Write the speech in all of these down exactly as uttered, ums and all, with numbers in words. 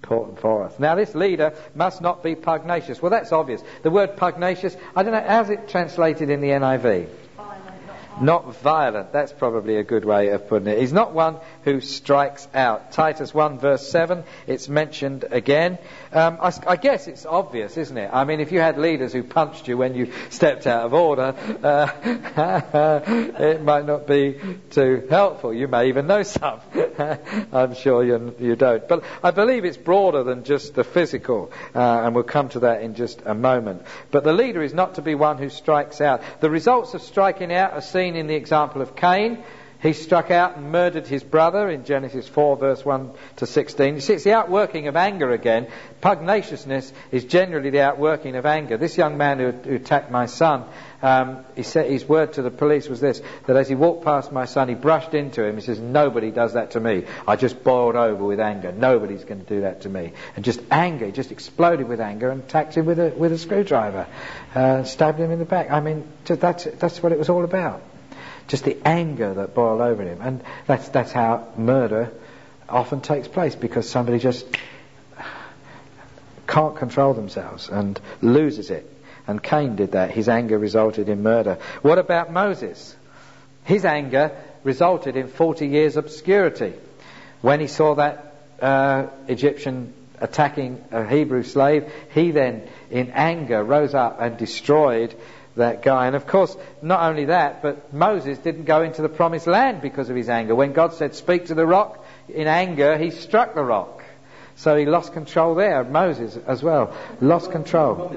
important for us. Now, this leader must not be pugnacious. Well, that's obvious. The word pugnacious, I don't know, how's it translated in the N I V? Not violent. That's probably a good way of putting it. He's not one who strikes out. Titus one verse seven, it's mentioned again. Um, I, I guess it's obvious, isn't it? I mean, if you had leaders who punched you when you stepped out of order, uh, it might not be too helpful. You may even know some. I'm sure you, you don't. But I believe it's broader than just the physical, uh, and we'll come to that in just a moment. But the leader is not to be one who strikes out. The results of striking out are seen in the example of Cain. He struck out and murdered his brother in Genesis four verse one to sixteen. You see, it's the outworking of anger again. Pugnaciousness is generally the outworking of anger. This young man who, who attacked my son, um, he said, his word to the police was this, that as he walked past my son, he brushed into him. He says, nobody does that to me. I just boiled over with anger. Nobody's going to do that to me. And just anger, he just exploded with anger and attacked him with a, with a screwdriver. Uh, stabbed him in the back. I mean, that's, that's what it was all about. Just the anger that boiled over him. And that's that's how murder often takes place, because somebody just can't control themselves and loses it. And Cain did that. His anger resulted in murder. What about Moses? His anger resulted in forty years obscurity. When he saw that uh, Egyptian attacking a Hebrew slave, he then in anger rose up and destroyed that guy. And of course, not only that, but Moses didn't go into the promised land because of his anger. When God said, speak to the rock, in anger, he struck the rock. So he lost control there. Moses as well lost control.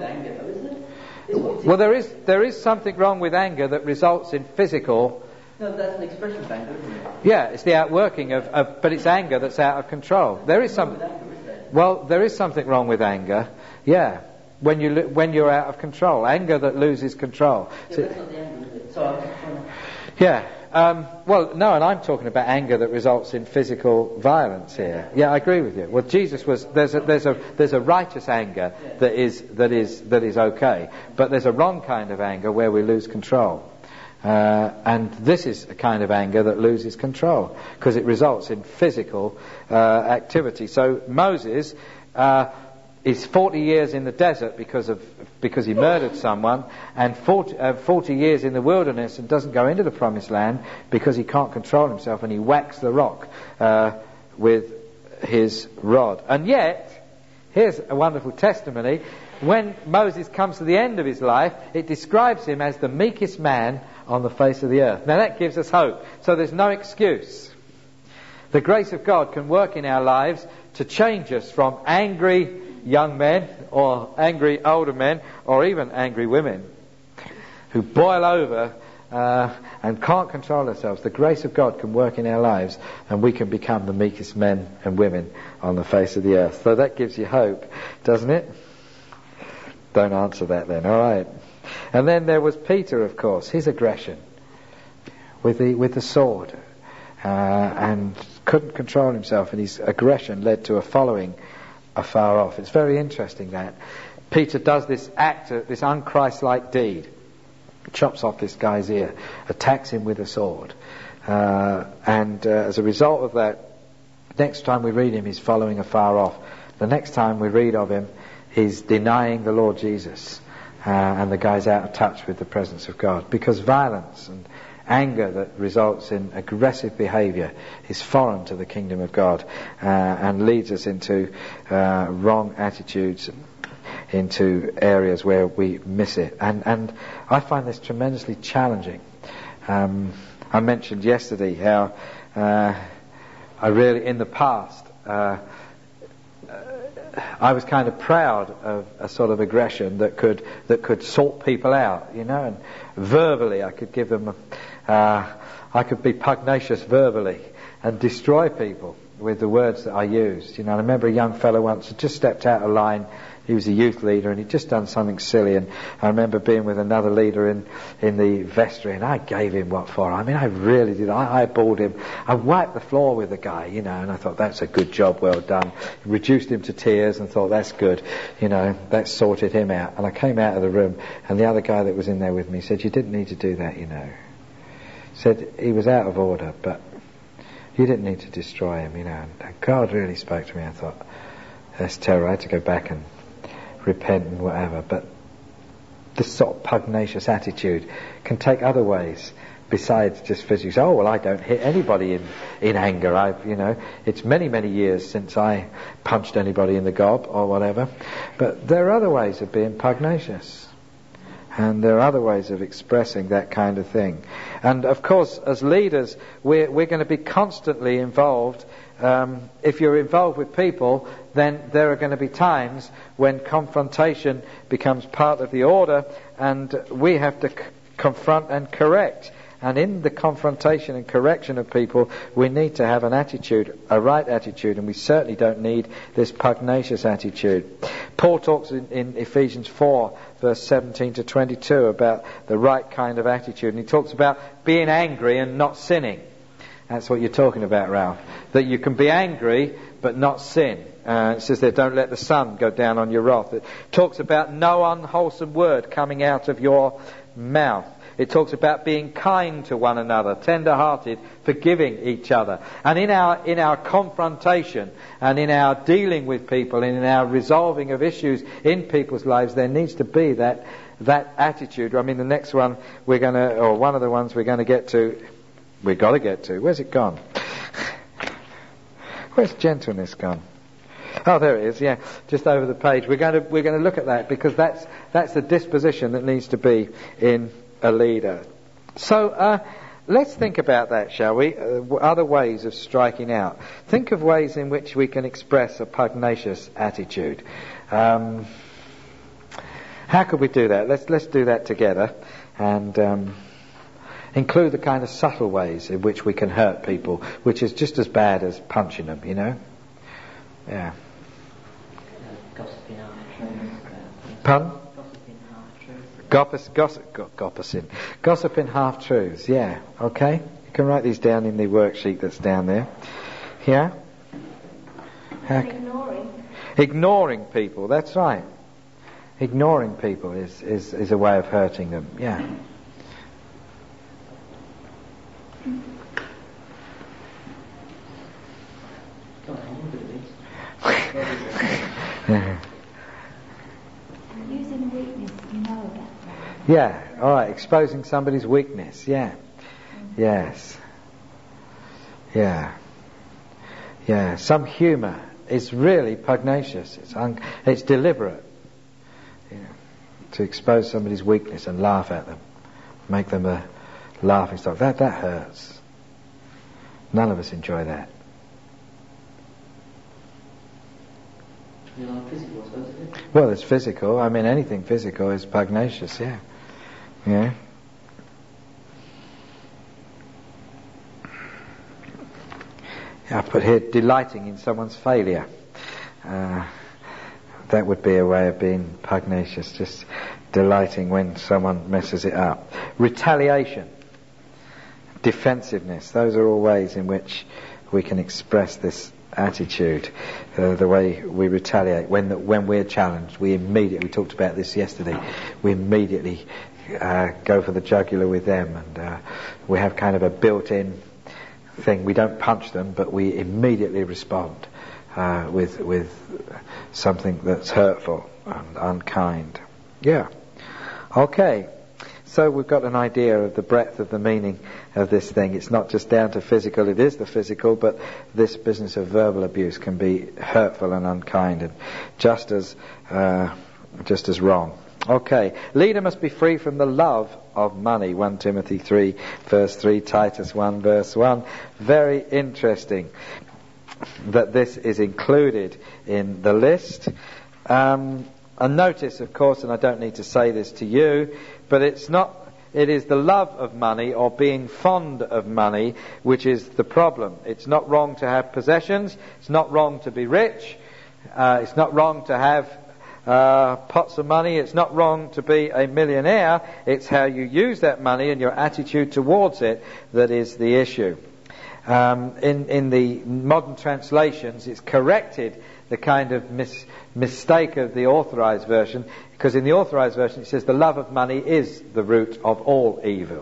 Well, there is there is something wrong with anger that results in physical... No, that's an expression of anger, isn't it? Yeah, it's the outworking of, of... But it's anger that's out of control. There is some... Well, there is something wrong with anger. Yeah. When you when you're out of control, anger that loses control. Yeah, so, that's not the anger, is it? So I'm just trying to... Yeah. Um, well, no, and I'm talking about anger that results in physical violence here. Yeah, I agree with you. Well, Jesus was there's a there's a there's a righteous anger that is that is that is okay, but there's a wrong kind of anger where we lose control. Uh, and this is a kind of anger that loses control because it results in physical uh, activity. So Moses. Uh, He's forty years in the desert because of because he murdered someone, and forty, uh, forty years in the wilderness and doesn't go into the promised land because he can't control himself, and he whacks the rock uh, with his rod. And yet, here's a wonderful testimony. When Moses comes to the end of his life, it describes him as the meekest man on the face of the earth. Now that gives us hope. So there's no excuse. The grace of God can work in our lives to change us from angry young men or angry older men or even angry women who boil over uh, and can't control themselves. The grace of God can work in our lives and we can become the meekest men and women on the face of the earth. So that gives you hope, doesn't it? Don't answer that then, all right. And then there was Peter, of course, his aggression with the with the sword uh, and couldn't control himself, and his aggression led to a following afar off. It's very interesting that Peter does this act, this un-Christ-like deed, chops off this guy's ear, attacks him with a sword, uh, and uh, as a result of that, next time we read him he's following afar off. The next time we read of him he's denying the Lord Jesus, uh, and the guy's out of touch with the presence of God, because violence and anger that results in aggressive behaviour is foreign to the kingdom of God, uh, and leads us into uh, wrong attitudes, into areas where we miss it. And and I find this tremendously challenging. Um, I mentioned yesterday how uh, I really, in the past, uh, I was kind of proud of a sort of aggression that could that could sort people out, you know, and verbally I could give them, a, uh, I could be pugnacious verbally and destroy people with the words that I used. You know, I remember a young fellow once had just stepped out of line. He was a youth leader and he'd just done something silly, and I remember being with another leader in, in the vestry, and I gave him what for. I mean, I really did. I eyeballed him. I wiped the floor with the guy, you know, and I thought, that's a good job, well done. Reduced him to tears and thought, that's good. You know, that sorted him out. And I came out of the room, and the other guy that was in there with me said, you didn't need to do that, you know. Said he was out of order, but you didn't need to destroy him, you know. And God really spoke to me. I thought, That's terrible. I had to go back and repent and whatever. But this sort of pugnacious attitude can take other ways besides just physically. Oh well, I don't hit anybody in, in anger. I've you know it's many many years since I punched anybody in the gob or whatever. But there are other ways of being pugnacious, and there are other ways of expressing that kind of thing. And of course, as leaders, we're we're going to be constantly involved. Um, if you're involved with people, then there are going to be times when confrontation becomes part of the order, and we have to c- confront and correct. And in the confrontation and correction of people, we need to have an attitude, a right attitude, and we certainly don't need this pugnacious attitude. Paul talks in, in Ephesians four, verse seventeen to twenty-two, about the right kind of attitude, and he talks about being angry and not sinning. That's what you're talking about, Ralph. That you can be angry but not sin. Uh, it says there, don't let the sun go down on your wrath. It talks about no unwholesome word coming out of your mouth. It talks about being kind to one another, tender-hearted, forgiving each other. And in our in our confrontation and in our dealing with people and in our resolving of issues in people's lives, there needs to be that that attitude. I mean, the next one we're going to, or one of the ones we're going to get to, we've got to get to. Where's it gone? Where's gentleness gone? Oh, there it is. Yeah, just over the page. We're going to we're going to look at that, because that's that's the disposition that needs to be in a leader. So uh, let's think about that, shall we? Uh, other ways of striking out. Think of ways in which we can express a pugnacious attitude. Um, how could we do that? Let's let's do that together, and um, include the kind of subtle ways in which we can hurt people, which is just as bad as punching them, you know? Yeah. Gossiping half-truths. Pardon? Gossiping half-truths. Gossip, gossip, go, gossiping. Gossiping half-truths, yeah. Okay? You can write these down in the worksheet that's down there. Yeah? How c- Ignoring. Ignoring people, that's right. Ignoring people is, is, is a way of hurting them, yeah. Using weakness, you know about that. Yeah, all right, exposing somebody's weakness, yeah. Yes. Yeah. Yeah, some humour is really pugnacious. It's un- it's deliberate. You know, to expose somebody's weakness and laugh at them. Make them a laughing stock. That, that hurts. None of us enjoy that. You know, physical, I suppose, isn't it? Well, it's physical. I mean, anything physical is pugnacious, yeah. Yeah. I put here, delighting in someone's failure. Uh, that would be a way of being pugnacious, just delighting when someone messes it up. Retaliation, defensiveness, those are all ways in which we can express this attitude. Uh, the way we retaliate when the, when we're challenged, we immediately, we talked about this yesterday, we immediately uh, go for the jugular with them, and uh, we have kind of a built-in thing. We don't punch them, but we immediately respond uh, with with something that's hurtful and unkind. Yeah. Okay. So we've got an idea of the breadth of the meaning of this thing. It's not just down to physical, it is the physical, but this business of verbal abuse can be hurtful and unkind and just as uh, just as wrong. Okay, leader must be free from the love of money. First Timothy three verse three, Titus one verse one. Very interesting that this is included in the list. Um, and notice, of course, and I don't need to say this to you, but it's not, it is the love of money or being fond of money which is the problem. It's not wrong to have possessions. It's not wrong to be rich. Uh, it's not wrong to have uh, pots of money. It's not wrong to be a millionaire. It's how you use that money and your attitude towards it that is the issue. Um, in, in the modern translations, it's corrected the kind of mis- mistake of the authorized version, because in the authorized version it says the love of money is the root of all evil.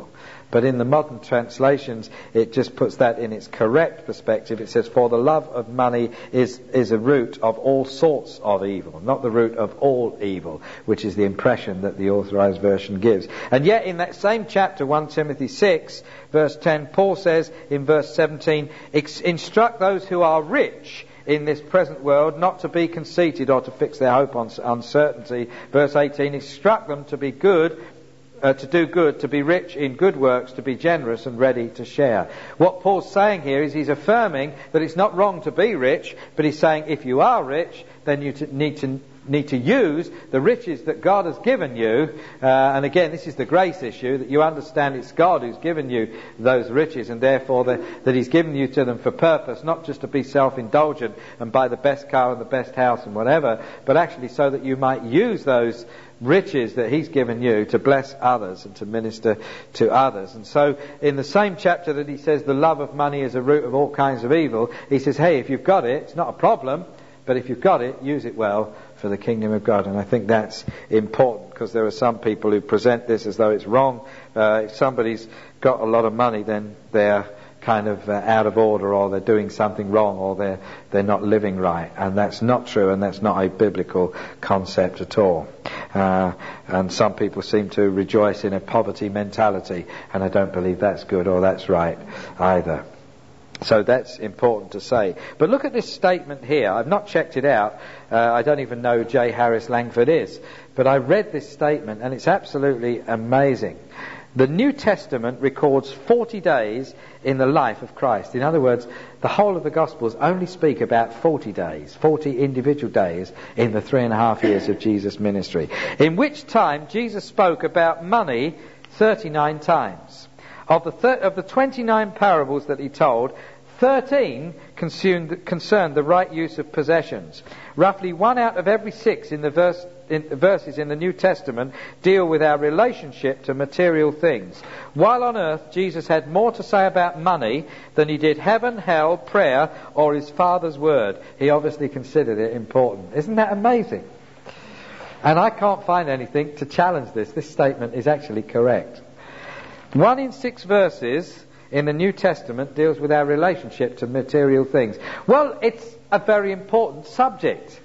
But in the modern translations, it just puts that in its correct perspective. It says, for the love of money is, is a root of all sorts of evil, not the root of all evil, which is the impression that the Authorized Version gives. And yet in that same chapter, First Timothy six, verse ten, Paul says in verse seventeen, instruct those who are rich in this present world not to be conceited or to fix their hope on uncertainty. Verse eighteen, instruct them to be good, Uh, to do good, to be rich in good works, to be generous and ready to share. What Paul's saying here is he's affirming that it's not wrong to be rich, but he's saying if you are rich, then you t- need to need to use the riches that God has given you. Uh, and again, this is the grace issue, that you understand it's God who's given you those riches, and therefore the, that he's given you to them for purpose, not just to be self-indulgent and buy the best car and the best house and whatever, but actually so that you might use those riches that he's given you to bless others and to minister to others. And so in the same chapter that he says the love of money is a root of all kinds of evil, he says, hey, if you've got it, it's not a problem, but if you've got it, use it well for the kingdom of God. And I think that's important, because there are some people who present this as though it's wrong. Uh, if somebody's got a lot of money, then they're kind of uh, out of order, or they're doing something wrong, or they're they're not living right. And that's not true, and that's not a biblical concept at all. Uh, and some people seem to rejoice in a poverty mentality, and I don't believe that's good or that's right either. So that's important to say. But look at this statement here. I've not checked it out. Uh, I don't even know who J. Harris Langford is. But I read this statement, and it's absolutely amazing. The New Testament records forty days in the life of Christ. In other words, the whole of the Gospels only speak about forty days, forty individual days in the three and a half years of Jesus' ministry, in which time Jesus spoke about money thirty-nine times. Of the, thir- of the twenty-nine parables that he told, thirteen consumed, concerned the right use of possessions. Roughly one out of every six in the verse, in, verses in the New Testament deal with our relationship to material things. While on earth, Jesus had more to say about money than he did heaven, hell, prayer, or his Father's word. He obviously considered it important. Isn't that amazing? And I can't find anything to challenge this. This statement is actually correct. One in six verses in the New Testament deals with our relationship to material things. Well, it's a very important subject.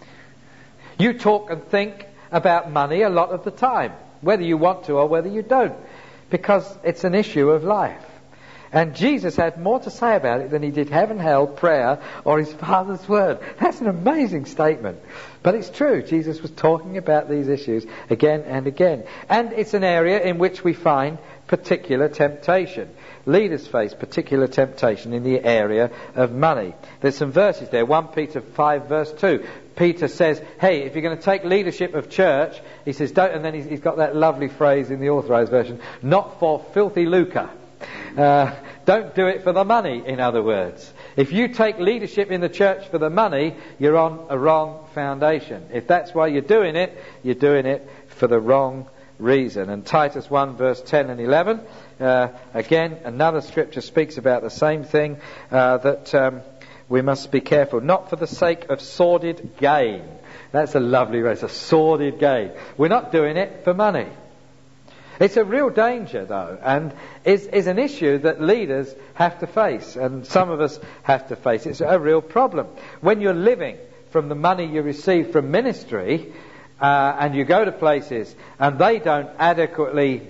You talk and think about money a lot of the time, whether you want to or whether you don't, because it's an issue of life. And Jesus had more to say about it than he did heaven, hell, prayer, or his Father's word. That's an amazing statement. But it's true. Jesus was talking about these issues again and again. And it's an area in which we find particular temptation. Leaders face particular temptation in the area of money. There's some verses there. First Peter five verse two. Peter says, hey, if you're going to take leadership of church, he says, don't, and then he's, he's got that lovely phrase in the Authorized Version, not for filthy lucre. Uh, don't do it for the money, in other words. If you take leadership in the church for the money, you're on a wrong foundation. If that's why you're doing it, you're doing it for the wrong reason. And Titus one verse ten and eleven, uh, again, another scripture speaks about the same thing, uh, that um, we must be careful, not for the sake of sordid gain. That's a lovely word, a sordid gain. We're not doing it for money. It's a real danger, though, and is, is an issue that leaders have to face, and some of us have to face. It's a real problem. When you're living from the money you receive from ministry, uh, and you go to places and they don't adequately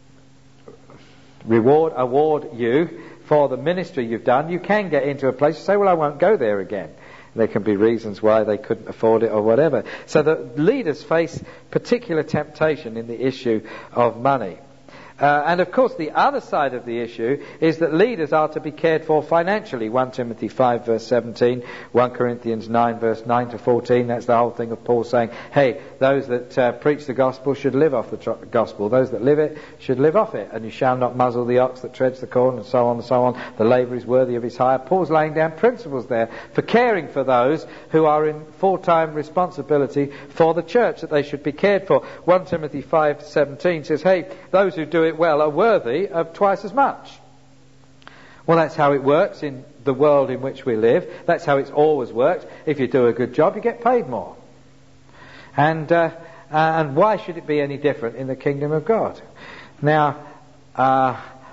reward, award you for the ministry you've done, you can get into a place and say, well, I won't go there again. There can be reasons why they couldn't afford it or whatever. So the leaders face particular temptation in the issue of money. Uh, and of course the other side of the issue is that leaders are to be cared for financially. First Timothy five verse seventeen, First Corinthians nine verse nine to fourteen, that's the whole thing of Paul saying, hey, those that uh, preach the gospel should live off the tr- gospel, those that live it should live off it, and you shall not muzzle the ox that treads the corn, and so on and so on. The labourer is worthy of his hire. Paul's laying down principles there for caring for those who are in full-time responsibility for the church, that they should be cared for. First Timothy five seventeen says, hey, those who do it well are worthy of twice as much. Well, that's how it works in the world in which we live. That's how it's always worked. If you do a good job, you get paid more. And uh, and why should it be any different in the kingdom of God? Now, uh,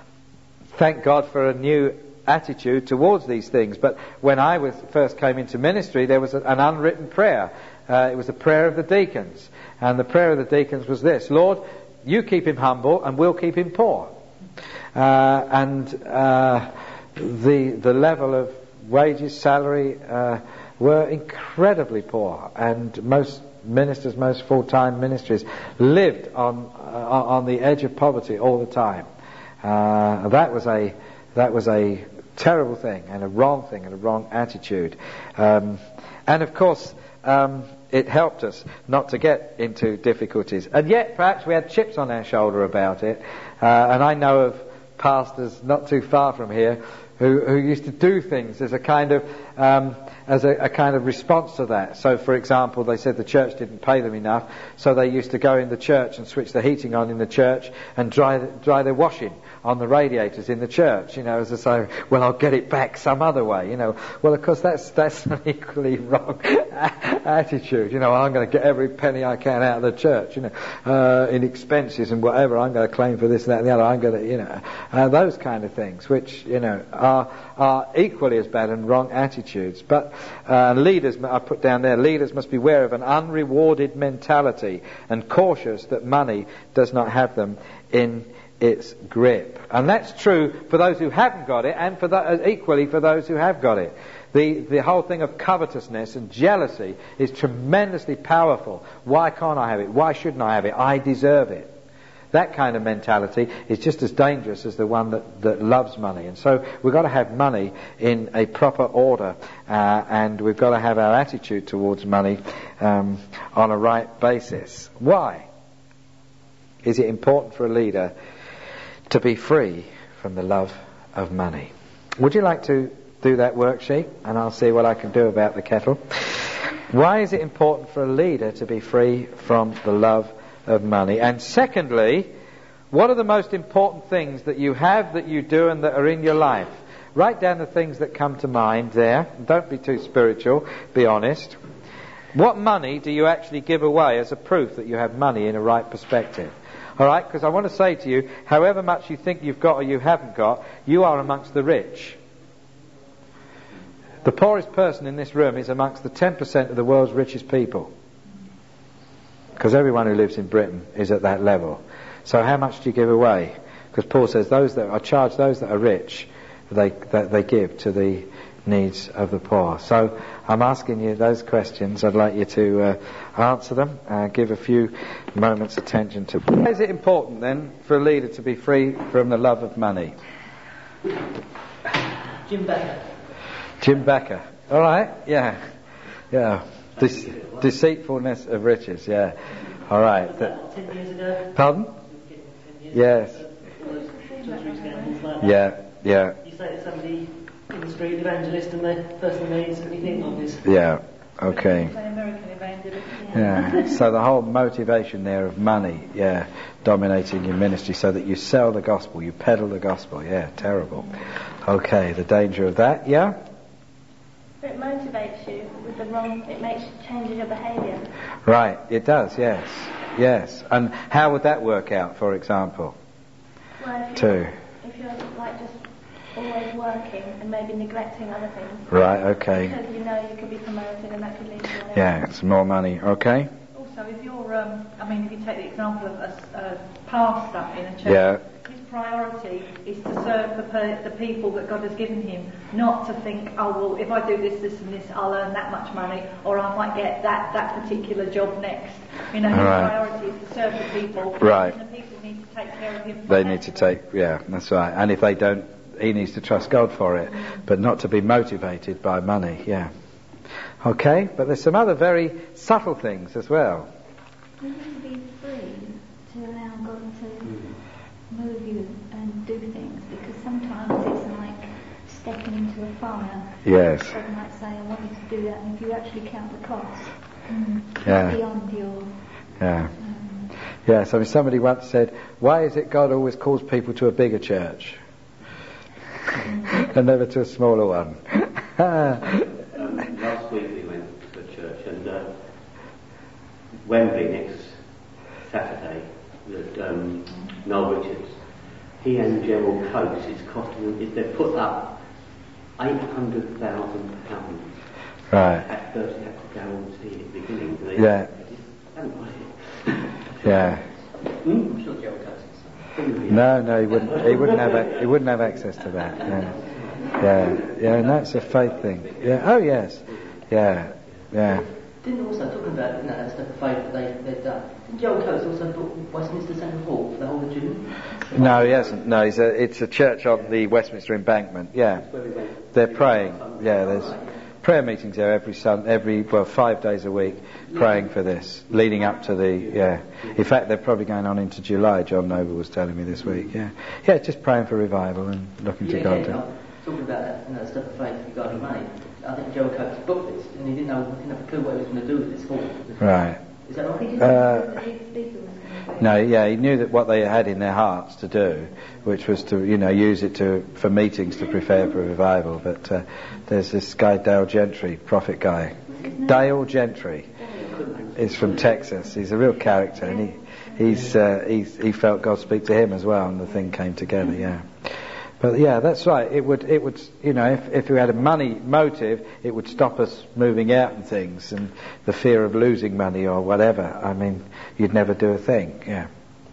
thank God for a new attitude towards these things. But when I was first came into ministry, there was a, an unwritten prayer. Uh, it was the prayer of the deacons. And the prayer of the deacons was this: Lord, you keep him humble and we'll keep him poor. Uh, and uh, the the level of wages, salary uh, were incredibly poor, and most ministers, most full-time ministries lived on uh, on the edge of poverty all the time. Uh, that was a that was a terrible thing, and a wrong thing, and a wrong attitude. Um, and of course, um, it helped us not to get into difficulties. And yet, perhaps we had chips on our shoulder about it. Uh, and I know of pastors not too far from here who, who used to do things as a kind of um, as a, a kind of response to that. So, for example, they said the church didn't pay them enough, so they used to go in the church and switch the heating on in the church and dry dry their washing on the radiators in the church. You know, as I say, well, I'll get it back some other way. You know, well, of course, that's that's an equally wrong attitude. You know, I'm going to get every penny I can out of the church. You know, uh, in expenses and whatever, I'm going to claim for this, that, and the other. I'm going to, you know, uh, those kind of things, which you know are are equally as bad and wrong attitudes. But uh, leaders, I put down there, leaders must beware of an unrewarded mentality and cautious that money does not have them in its grip. And that's true for those who haven't got it, and for the, equally for those who have got it. The the whole thing of covetousness and jealousy is tremendously powerful. Why can't I have it? Why shouldn't I have it? I deserve it. That kind of mentality is just as dangerous as the one that, that loves money. And so we've got to have money in a proper order, uh, and we've got to have our attitude towards money um, on a right basis. Why is it important for a leader to be free from the love of money? Would you like to do that worksheet, and I'll see what I can do about the kettle? Why is it important for a leader to be free from the love of money? And secondly, what are the most important things that you have, that you do, and that are in your life? Write down the things that come to mind there. Don't be too spiritual, be honest. What money do you actually give away as a proof that you have money in a right perspective? All right, because I want to say to you, however much you think you've got or you haven't got, you are amongst the rich. The poorest person in this room is amongst the ten percent of the world's richest people. Because everyone who lives in Britain is at that level. So how much do you give away? Because Paul says those that are charged, those that are rich, they that they give to the needs of the poor. So I'm asking you those questions. I'd like you to uh, answer them. Uh, give a few moments' attention to. Why is it important then for a leader to be free from the love of money? Jim Becker. Jim Becker. All right. Yeah. Yeah. De- deceitfulness of riches. Yeah. All right. Was that ten years ago? Pardon? Years Yes. ago? Like Yeah. Yeah. you say to somebody in the street, evangelist, and the first thing they instantly think of is... Yeah. Okay. American evangelist. Yeah. So the whole motivation there of money, yeah, dominating your ministry, so that you sell the gospel, you peddle the gospel. Yeah, terrible. Okay, the danger of that. Yeah. It motivates you with the wrong. It makes changes your behaviour. Right. It does. Yes. Yes. And how would that work out, for example? Well, if Too. you're, if you're like just always working and maybe neglecting other things. Right. Okay. Because you know you could be promoted and that could lead to whatever. Yeah. It's more money. Okay. Also, if you're, um, I mean, if you take the example of a, a pastor in a church, Yeah. his priority is to serve the, per, the people that God has given him, not to think, oh, well, if I do this, this and this, I'll earn that much money, or I might get that, that particular job next. You know, his Right. priority is to serve the people, Right. and the people need to take care of him. They need to take, yeah, that's right. And if they don't, he needs to trust God for it, but not to be motivated by money, yeah. Okay, but there's some other very subtle things as well. You need to be free to allow God to move you and do things, because sometimes it's like stepping into a fire. Yes. God might say, I want you to do that, and if you actually count the cost, mm, Yeah. beyond your... Yeah. Um, Yes, I mean, somebody once said, why is it God always calls people to a bigger church and never to a smaller one? um, last week we went to a church, and uh, Wembley next Saturday, with um, Noel Richards. he and Gerald Coates, it's costing them, they've put up eight hundred thousand pounds. Right. At first they had to guarantee at the beginning. They, Yeah. They haven't got it. Yeah. Hmm? I'm sure Gerald Coates is. No, no, he wouldn't. He wouldn't have. A, he wouldn't have access to that. Yeah, yeah, yeah. And that's a faith thing. Yeah. Oh yes. Yeah, yeah. Didn't also, talking about, you know, that step of faith that they, they've done, didn't Gerald Coates also built Westminster Central Hall for the whole of June? No, he hasn't. No, he's a, it's a church on the Westminster Embankment. Yeah, they're praying. Yeah, there's prayer meetings there every Sun, every well five days a week, praying for this, leading up to the yeah. In fact, they're probably going on into July. John Noble was telling me this week. Yeah, yeah, just praying for revival and looking to yeah, God. Yeah, to, talking about that, you know, step of faith regarding money. I think Gerald Coates booked this, and he didn't know, didn't have a clue what he was going to do with this hall. Right. Is that right? Uh, no, yeah, he knew that what they had in their hearts to do, which was to, you know, use it to for meetings to prepare for revival. But uh, there's this guy Dale Gentry, prophet guy. Dale Gentry is from Texas. He's a real character, and he he's, uh, he's he felt God speak to him as well, and the thing came together. Yeah. But yeah, that's right. It would, it would, you know, if, if we had a money motive, it would stop us moving out and things, and the fear of losing money or whatever. I mean, you'd never do a thing. Yeah.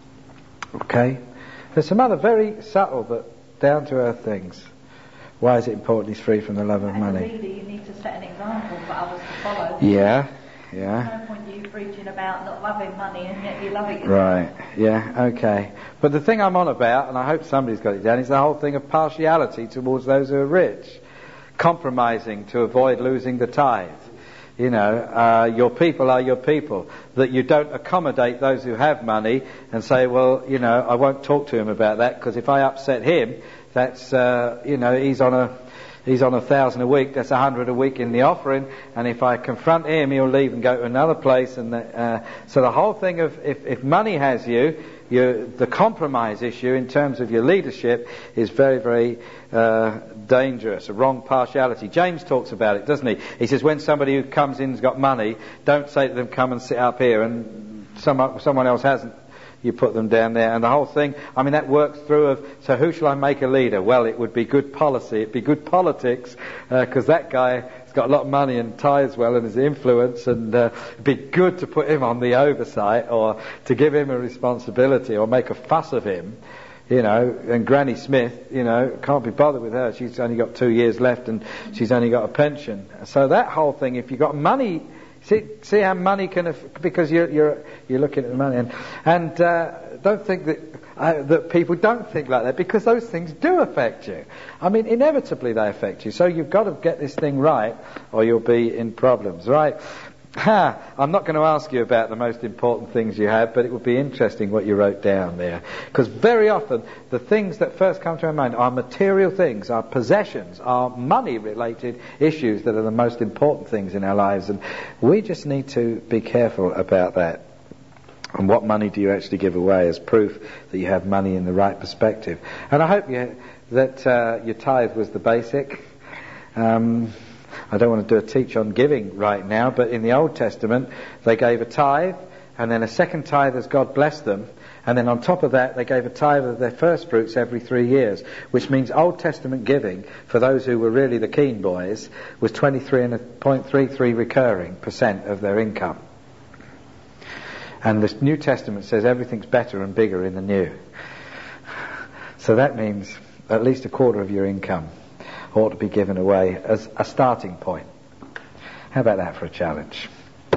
Okay. There's some other very subtle but down to earth things. Why is it important he's free from the love of As money? a leader, you need to set an example for others to follow. Yeah. Yeah. There's no point you preaching about not loving money and yet you love it yourself. Right, yeah, okay. But the thing I'm on about, and I hope somebody's got it down, is the whole thing of partiality towards those who are rich. Compromising to avoid losing the tithe. You know, uh, your people are your people. That you don't accommodate those who have money and say, well, you know, I won't talk to him about that because if I upset him, that's, uh, you know, he's on a... He's on a thousand a week, that's a hundred a week in the offering, and if I confront him, he'll leave and go to another place. And the, uh, so the whole thing of if, if money has you, you, the compromise issue in terms of your leadership is very, very uh, dangerous, a wrong partiality. James talks about it, doesn't he? He says when somebody who comes in's got money, don't say to them, come and sit up here, and some, someone else hasn't. You put them down there, and the whole thing, I mean, that works through of, so who shall I make a leader? Well, it would be good policy, it'd be good politics, because uh, that guy has got a lot of money and tithes well and has influence, and uh, it'd be good to put him on the oversight, or to give him a responsibility, or make a fuss of him, you know. And Granny Smith, you know, can't be bothered with her, she's only got two years left, and she's only got a pension. So that whole thing, if you've got money, See, see how money can, aff- because you're you're you're looking at the money, and and uh, don't think that uh, that people don't think like that, because those things do affect you. I mean, inevitably they affect you. So you've got to get this thing right, or you'll be in problems, right? Ha! I'm not going to ask you about the most important things you have, but it would be interesting what you wrote down there. Because very often, the things that first come to our mind are material things, are possessions, are money-related issues that are the most important things in our lives. And we just need to be careful about that. And what money do you actually give away as proof that you have money in the right perspective? And I hope you, that uh, your tithe was the basic. Um... I don't want to do a teach on giving right now, but in the Old Testament they gave a tithe, and then a second tithe as God blessed them, and then on top of that they gave a tithe of their first fruits every three years, which means Old Testament giving, for those who were really the keen boys, was twenty-three point three three recurring percent of their income. And the New Testament says everything's better and bigger in the new. So that means at least a quarter of your income ought to be given away as a starting point. How about that for a challenge?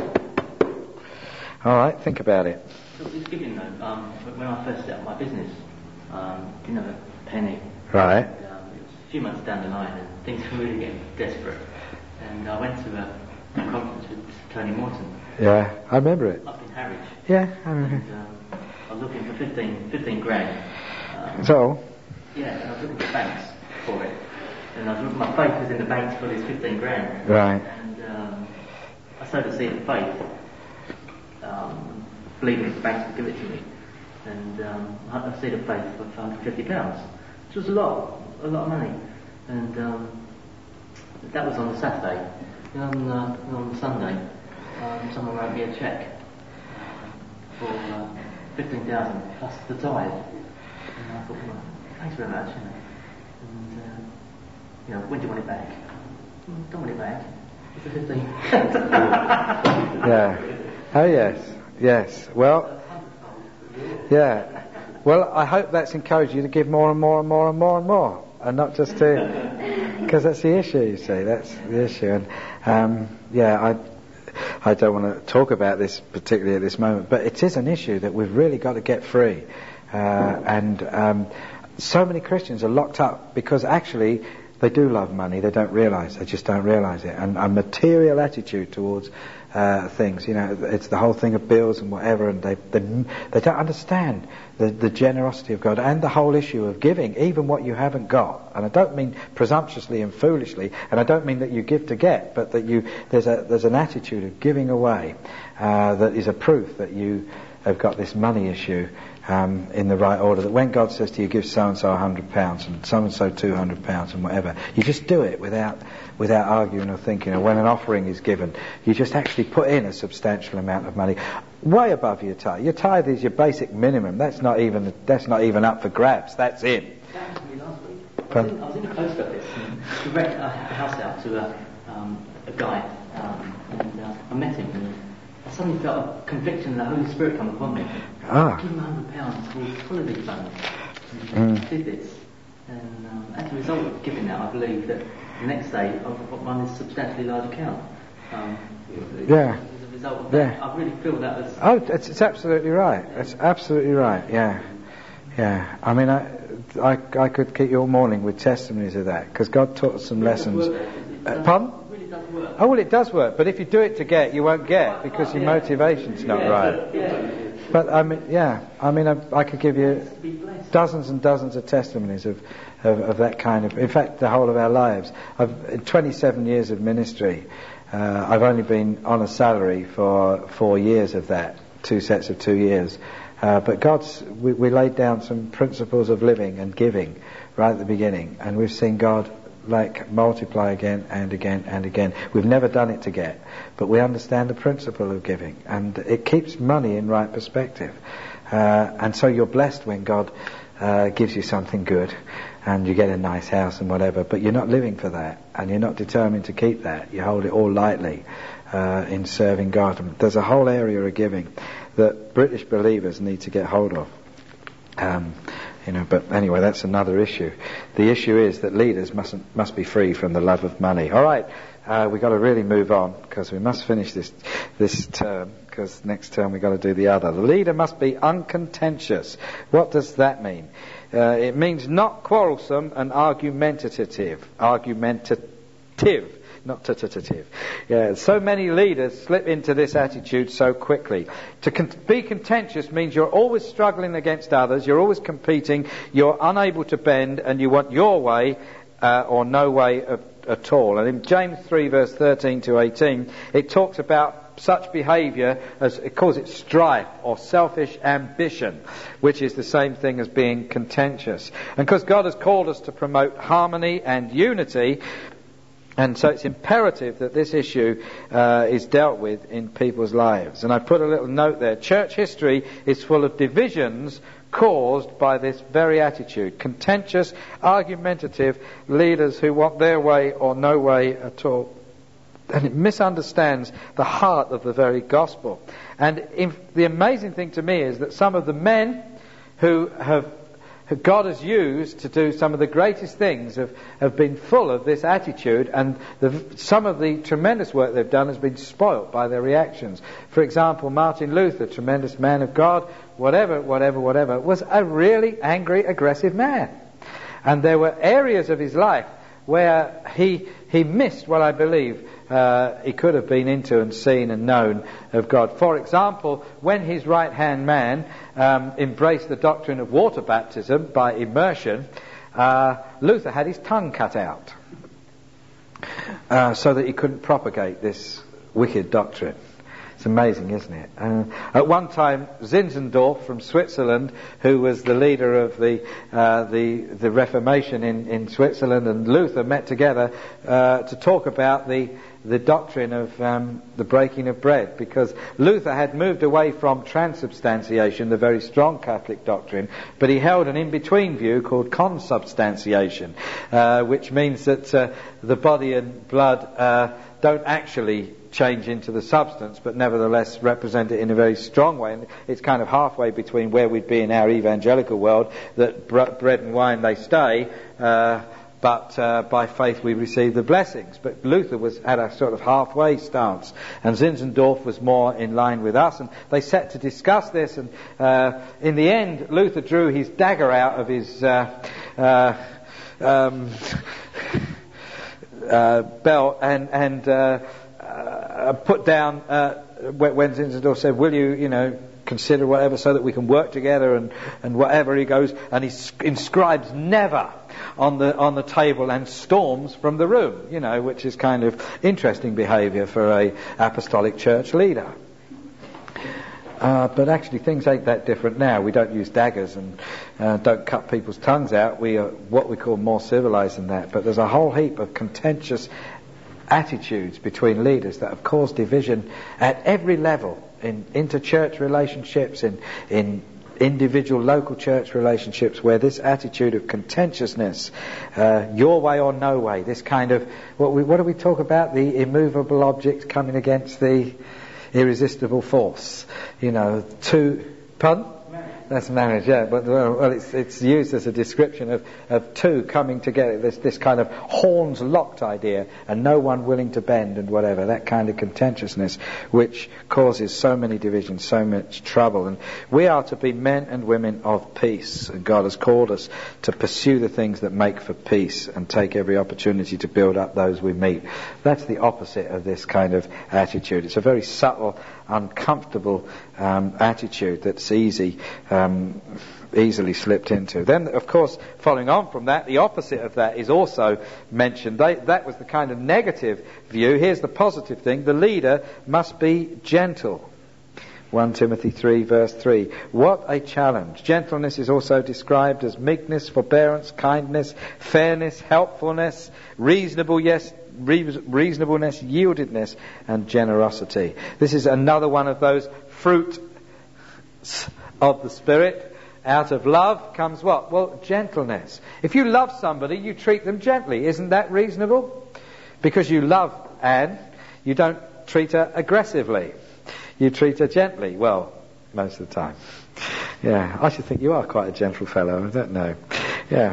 All right, think about it. So it's giving though, um, when I first set up my business, um, didn't have a penny. Right. And, um, it was a few months down the line and things were really getting desperate. And I went to a, a conference with Tony Morton. Yeah, I remember it. Up in Harwich. Yeah, I remember. And, um, I was looking for fifteen, fifteen grand. Um, So? Yeah, and I was looking for banks for it. And I was looking, my faith was in the banks for this fifteen grand. Right. And um, I sowed a seed of faith, um, believing that the banks would give it to me. And um, I had a seed of faith for one hundred fifty pounds, which was a lot, a lot of money. And um, that was on the Saturday. And on, uh, on the Sunday, um, someone wrote me a cheque for uh, fifteen thousand plus the tithe. And I thought, well, thanks very much. You know. And, uh, you know, when do you want it back? Mm, don't want it back. It's a fifteen. Yeah. Oh, yes. Yes. Well, yeah. Well, I hope that's encouraged you to give more and more and more and more and more. And not just to... Because that's the issue, you see. That's the issue. And, um, yeah, I... I don't want to talk about this particularly at this moment, but it is an issue that we've really got to get free. Uh, and um, so many Christians are locked up because actually they do love money. They don't realise. They just don't realise it. And a material attitude towards uh, things. You know, it's the whole thing of bills and whatever, and they they, they don't understand the, the generosity of God and the whole issue of giving, even what you haven't got. And I don't mean presumptuously and foolishly, and I don't mean that you give to get, but that you there's a there's an attitude of giving away uh, that is a proof that you have got this money issue um, in the right order. That when God says to you, give so and so a hundred pounds and so and so two hundred pounds and whatever, you just do it without without arguing or thinking. Or when an offering is given, you just actually put in a substantial amount of money, way above your tithe. Your tithe is your basic minimum. That's not even that's not even up for grabs. That's it. That happened to me last week. I was in, I was in the post office and we rent a house out to a, um, a guy, um, and uh, I met him. And I suddenly felt a conviction and the Holy Spirit come upon me. Ah. Give him a hundred pounds towards holiday fund. And mm. did this. And um, as a result of giving that, I believe that the next day I've got one this substantially large account. Um, yeah. As a result of yeah. that, I really feel that was... Oh, it's, it's absolutely right. It's absolutely right, yeah. Yeah. I mean, I, I, I could keep you all morning with testimonies of that, because God taught us some lessons. Uh, pardon? Oh, well, it does work, but if you do it to get, you won't get, because your motivation's not right. But, I mean, yeah, I mean, I, I could give you dozens and dozens of testimonies of, of, of that kind of, in fact, the whole of our lives. I've, in twenty-seven years of ministry, uh, I've only been on a salary for four years of that, two sets of two years. Uh, but God's, we, we laid down some principles of living and giving right at the beginning, and we've seen God like multiply again and again and again. We've never done it to get, but we understand the principle of giving, and it keeps money in right perspective. Uh, and so you're blessed when God uh, gives you something good, and you get a nice house and whatever, but you're not living for that, and you're not determined to keep that. You hold it all lightly uh, in serving God. And there's a whole area of giving that British believers need to get hold of. Um, You know, but anyway, that's another issue. The issue is that leaders mustn't must be free from the love of money. All right, uh, we've got to really move on because we must finish this this term, because next term we've got to do the other. The leader must be uncontentious. What does that mean? Uh, it means not quarrelsome and argumentative. Argumentative. Not tentative. Yeah, so many leaders slip into this attitude so quickly. To con- be contentious means you're always struggling against others, you're always competing, you're unable to bend, and you want your way uh, or no way of, at all. And in James three verse thirteen to eighteen, it talks about such behaviour as, it calls it strife or selfish ambition, which is the same thing as being contentious. And because God has called us to promote harmony and unity, and so it's imperative that this issue uh, is dealt with in people's lives. And I put a little note there. Church history is full of divisions caused by this very attitude. Contentious, argumentative leaders who want their way or no way at all. And it misunderstands the heart of the very gospel. And in, the amazing thing to me is that some of the men who have who God has used to do some of the greatest things have, have been full of this attitude, and the, some of the tremendous work they've done has been spoilt by their reactions. For example, Martin Luther, tremendous man of God, whatever, whatever, whatever, was a really angry, aggressive man. And there were areas of his life where he he missed what I believe uh, he could have been into and seen and known of God. For example, when his right-hand man um, embraced the doctrine of water baptism by immersion, uh, Luther had his tongue cut out uh, so that he couldn't propagate this wicked doctrine. It's amazing, isn't it? Uh, at one time, Zinzendorf from Switzerland, who was the leader of the uh, the, the Reformation in, in Switzerland, and Luther met together uh, to talk about the the doctrine of um, the breaking of bread, because Luther had moved away from transubstantiation, the very strong Catholic doctrine, but he held an in-between view called consubstantiation, uh, which means that uh, the body and blood uh, don't actually change into the substance, but nevertheless represent it in a very strong way. And it's kind of halfway between where we'd be in our evangelical world, that br- bread and wine they stay, uh, but uh, by faith we receive the blessings. But Luther was had a sort of halfway stance, and Zinzendorf was more in line with us, and they set to discuss this, and uh, in the end Luther drew his dagger out of his uh, uh, um, uh, belt and, and uh, uh, put down uh, when Zinzendorf said, will you, you know, consider whatever so that we can work together and, and whatever, he goes and he inscribes never on the on the table and storms from the room, you know, which is kind of interesting behaviour for a apostolic church leader. Uh, but actually things ain't that different now. We don't use daggers and uh, don't cut people's tongues out. We are what we call more civilised than that. But there's a whole heap of contentious attitudes between leaders that have caused division at every level, in inter-church relationships, in in individual local church relationships, where this attitude of contentiousness, uh, your way or no way, this kind of what we what do we talk about, the immovable object coming against the irresistible force, you know, two pardon? That's marriage, yeah, but well, it's it's used as a description of, of two coming together, this this kind of horns locked idea, and no one willing to bend and whatever, that kind of contentiousness which causes so many divisions, so much trouble. And we are to be men and women of peace, and God has called us to pursue the things that make for peace and take every opportunity to build up those we meet. That's the opposite of this kind of attitude. It's a very subtle, uncomfortable um, attitude that's easy um, easily slipped into. Then, of course, following on from that, the opposite of that is also mentioned. They, that was the kind of negative view. Here's the positive thing: the leader must be gentle. First Timothy three verse three. What a challenge. Gentleness is also described as meekness, forbearance, kindness, fairness, helpfulness, reasonable, yes, reasonableness, yieldedness, and generosity. This is another one of those fruits of the Spirit. Out of love comes what? Well, gentleness. If you love somebody, you treat them gently. Isn't that reasonable? Because you love Anne, you don't treat her aggressively. You treat her gently. Well, most of the time. Yeah, I should think you are quite a gentle fellow. I don't know. Yeah.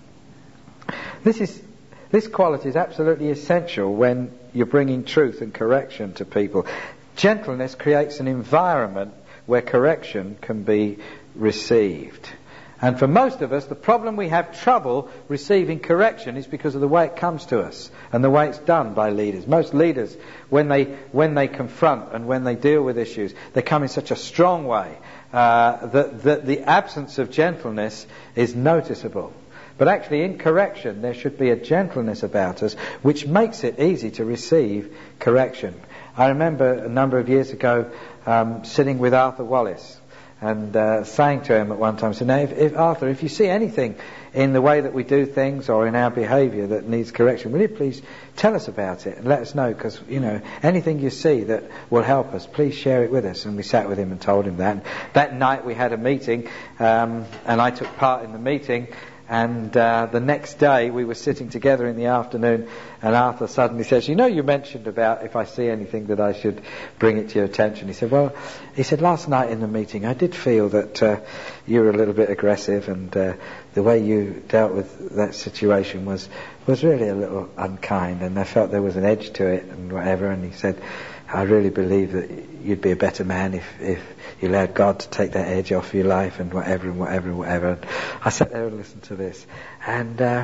This is this quality is absolutely essential when you're bringing truth and correction to people. Gentleness creates an environment where correction can be received. And for most of us, the problem we have trouble receiving correction is because of the way it comes to us and the way it's done by leaders. Most leaders, when they when they confront and when they deal with issues, they come in such a strong way uh, that, that the absence of gentleness is noticeable. But actually in correction there should be a gentleness about us which makes it easy to receive correction. I remember a number of years ago um, sitting with Arthur Wallace and uh, saying to him at one time, so now if, if Arthur, if you see anything in the way that we do things or in our behaviour that needs correction, will you please tell us about it and let us know, because, you know, anything you see that will help us, please share it with us. And we sat with him and told him that. And that night we had a meeting um, and I took part in the meeting. And uh, the next day we were sitting together in the afternoon, and Arthur suddenly says, you know, you mentioned about if I see anything that I should bring it to your attention. He said, well, he said, last night in the meeting I did feel that uh, you were a little bit aggressive, and uh, the way you dealt with that situation was, was really a little unkind, and I felt there was an edge to it and whatever. And he said, I really believe that you'd be a better man if, if you allowed God to take that edge off your life and whatever and whatever and whatever. And I sat there and listened to this, and uh,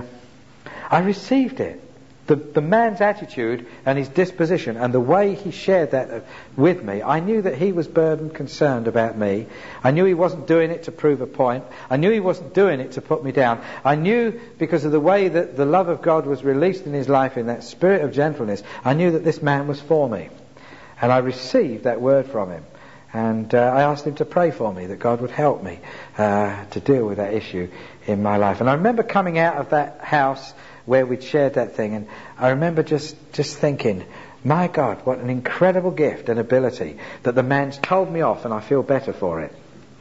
I received it. The, the man's attitude and his disposition and the way he shared that with me, I knew that he was burdened, concerned about me. I knew he wasn't doing it to prove a point. I knew he wasn't doing it to put me down. I knew, because of the way that the love of God was released in his life, in that spirit of gentleness, I knew that this man was for me. And I received that word from him. And uh, I asked him to pray for me, that God would help me uh, to deal with that issue in my life. And I remember coming out of that house where we'd shared that thing, and I remember just, just thinking, My God, what an incredible gift and ability that the man's told me off and I feel better for it.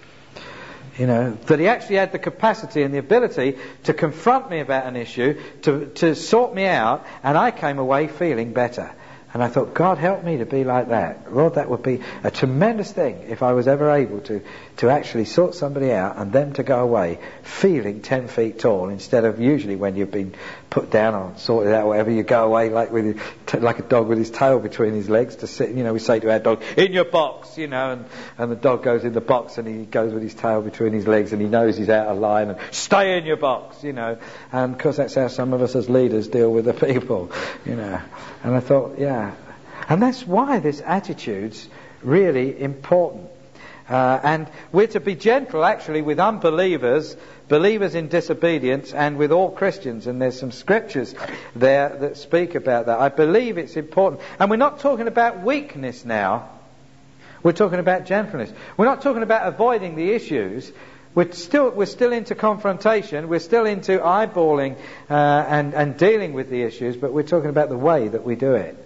You know, that he actually had the capacity and the ability to confront me about an issue, to, to sort me out, and I came away feeling better. And I thought, God, help me to be like that. Lord, that would be a tremendous thing if I was ever able to, to actually sort somebody out and them to go away feeling ten feet tall, instead of usually when you've been put down or sorted out or whatever, you go away like with your, t- like a dog with his tail between his legs to sit. You know, we say to our dog, in your box, you know, and, and the dog goes in the box and he goes with his tail between his legs and he knows he's out of line and stay in your box, you know. And of course that's how some of us as leaders deal with the people, you know. And I thought, yeah. And that's why this attitude's really important. Uh, and we're to be gentle actually with unbelievers, believers in disobedience, and with all Christians. And there's some scriptures there that speak about that. I believe it's important. And we're not talking about weakness now. We're talking about gentleness. We're not talking about avoiding the issues. We're still we're still into confrontation. We're still into eyeballing uh, and, and dealing with the issues. But we're talking about the way that we do it.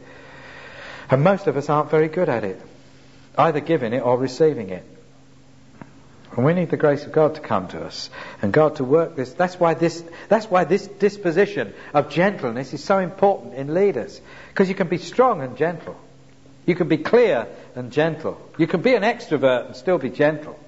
And most of us aren't very good at it, either giving it or receiving it. And we need the grace of God to come to us and God to work this. That's why this that's why this disposition of gentleness is so important in leaders. Because you can be strong and gentle. You can be clear and gentle. You can be an extrovert and still be gentle.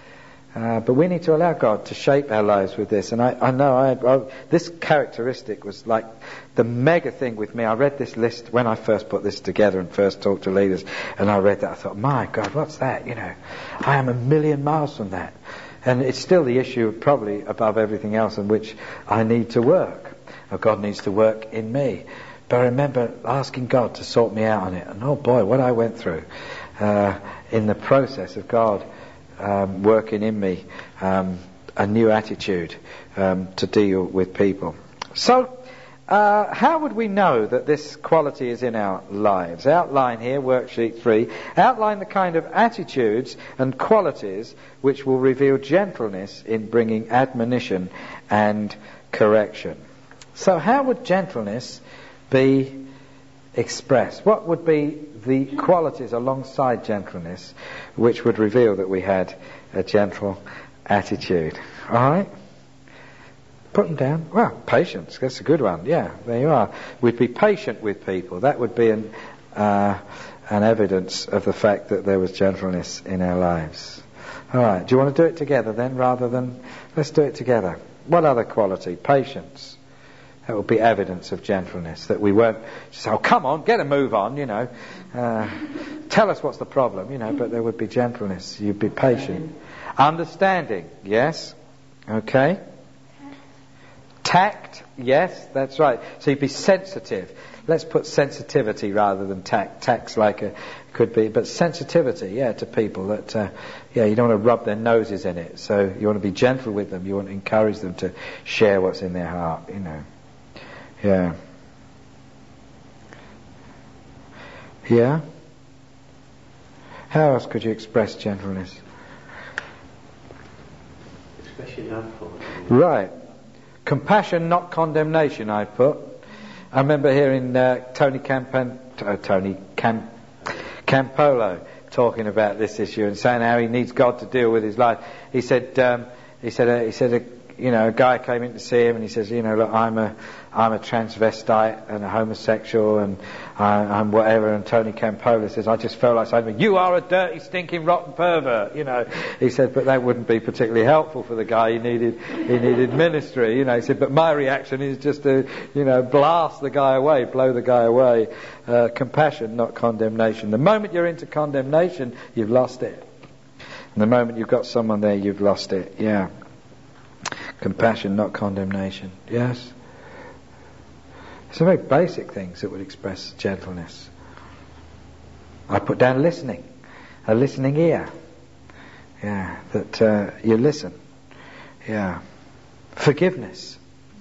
Uh, but we need to allow God to shape our lives with this. And I, I know I, I, this characteristic was like the mega thing with me. I read this list when I first put this together and first talked to leaders. And I read that. I thought, my God, what's that? You know, I am a million miles from that. And it's still the issue probably above everything else in which I need to work. Or God needs to work in me. But I remember asking God to sort me out on it. And oh boy, what I went through uh, in the process of God Um, working in me um, a new attitude um, to deal with people. So, uh, how would we know that this quality is in our lives? Outline here, worksheet three. Outline the kind of attitudes and qualities which will reveal gentleness in bringing admonition and correction. So, how would gentleness be expressed? What would be the qualities alongside gentleness which would reveal that we had a gentle attitude? Alright? Put them down. Well, patience, that's a good one. Yeah, there you are. We'd be patient with people. That would be an, uh, an evidence of the fact that there was gentleness in our lives. Alright, do you want to do it together then, rather than... Let's do it together. What other quality? Patience. That would be evidence of gentleness, that we weren't just, oh, come on, get a move on, you know. Uh, tell us what's the problem, you know, but there would be gentleness. You'd be patient. Understanding, yes. Okay. Tact, yes, that's right. So you'd be sensitive. Let's put sensitivity rather than tact. Tact's like a, could be, but sensitivity, yeah, to people that, uh, yeah, you don't want to rub their noses in it. So you want to be gentle with them. You want to encourage them to share what's in their heart, you know. Yeah. Yeah? How else could you express gentleness? Express your love for it. Right. Compassion, not condemnation, I put. I remember hearing uh, Tony Campan, uh, Tony Cam, Campolo talking about this issue and saying how he needs God to deal with his life. He said, um, he said, uh, he said, uh, you know, a guy came in to see him and he says, you know, look, I'm a, I'm a transvestite and a homosexual and I, I'm whatever. And Tony Campola says, I just felt like saying, you are a dirty, stinking, rotten pervert, you know. He said, but that wouldn't be particularly helpful for the guy. He needed, he needed ministry, you know. He said, but my reaction is just to, you know, blast the guy away, blow the guy away. Uh, compassion, not condemnation. The moment you're into condemnation, you've lost it. And the moment you've got someone there, you've lost it. Yeah. Compassion, not condemnation. Yes? Some very basic things that would express gentleness. I put down listening. A listening ear. Yeah, that uh, you listen. Yeah. Forgiveness.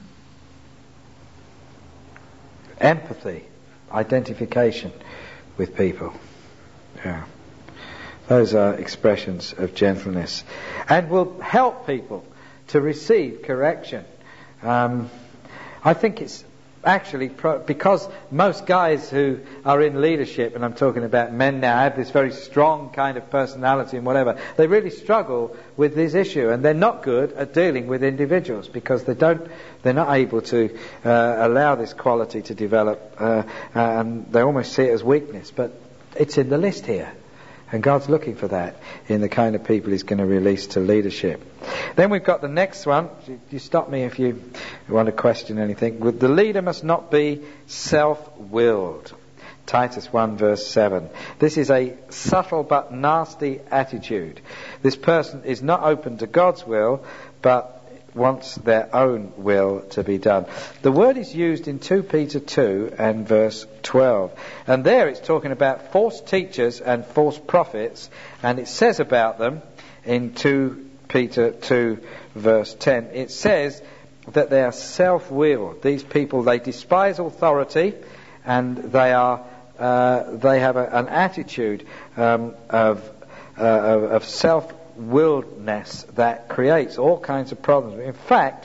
Empathy. Identification with people. Yeah. Those are expressions of gentleness. And will help people to receive correction. Um, I think it's actually, pro- because most guys who are in leadership, and I'm talking about men now, have this very strong kind of personality and whatever, they really struggle with this issue, and they're not good at dealing with individuals because they don't, they're not able to uh, allow this quality to develop, uh, and they almost see it as weakness. But it's in the list here. And God's looking for that in the kind of people He's going to release to leadership. Then we've got the next one. You stop me if you want to question anything. The leader must not be self-willed. Titus one verse seven. This is a subtle but nasty attitude. This person is not open to God's will, but wants their own will to be done. The word is used in two Peter two and verse twelve. And there it's talking about false teachers and false prophets. And it says about them in two Peter two verse ten. It says that they are self-willed. These people, they despise authority, and they are uh, they have a, an attitude um, of, uh, of, of self willedness that creates all kinds of problems. In fact,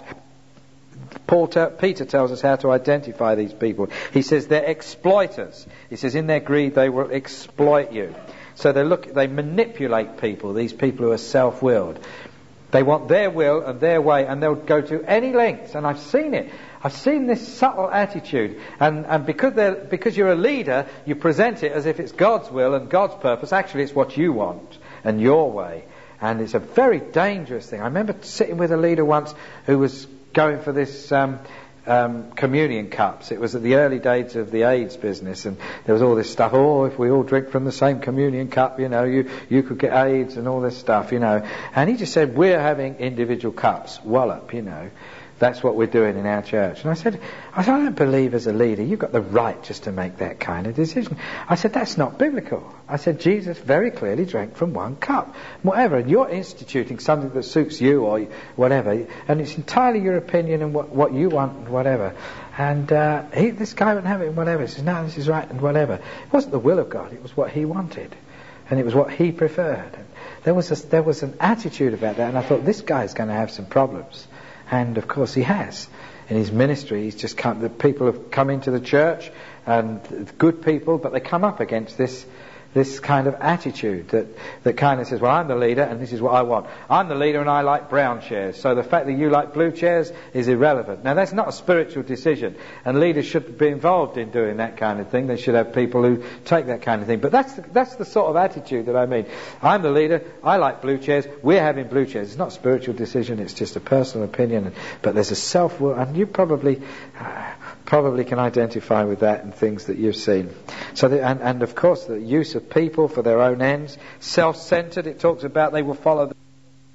Paul te- Peter tells us how to identify these people. He says they're exploiters. He says in their greed they will exploit you. So they look, they manipulate people, these people who are self-willed. They want their will and their way, and they'll go to any lengths. And I've seen it. I've seen this subtle attitude. And, and because they're, because you're a leader, you present it as if it's God's will and God's purpose. Actually, it's what you want and your way. And it's a very dangerous thing. I remember sitting with a leader once who was going for this um, um, communion cups. It was at the early days of the AIDS business, and there was all this stuff. Oh, if we all drink from the same communion cup, you know, you, you could get AIDS and all this stuff, you know. And he just said, we're having individual cups. Wallop, you know. That's what we're doing in our church. And I said, I said, I don't believe as a leader you've got the right just to make that kind of decision. I said, that's not biblical. I said, Jesus very clearly drank from one cup. Whatever, and you're instituting something that suits you or whatever, and it's entirely your opinion and what, what you want and whatever. And uh, he, this guy wouldn't have it and whatever. He says, no, this is right and whatever. It wasn't the will of God, it was what he wanted. And it was what he preferred. And there was a, there was an attitude about that, and I thought, this guy's going to have some problems. And of course he has. In his ministry, he's just come, the people have come into the church, and good people, but they come up against this this kind of attitude that, that kind of says, well, I'm the leader and this is what I want. I'm the leader and I like brown chairs, so the fact that you like blue chairs is irrelevant. Now, that's not a spiritual decision, and leaders should be involved in doing that kind of thing. They should have people who take that kind of thing. But that's the, that's the sort of attitude that I mean. I'm the leader, I like blue chairs, we're having blue chairs. It's not a spiritual decision, it's just a personal opinion. But there's a self-will, and you probably uh, probably can identify with that and things that you've seen. So, the, and, and of course, the use of people for their own ends, self-centered. It talks about they will follow the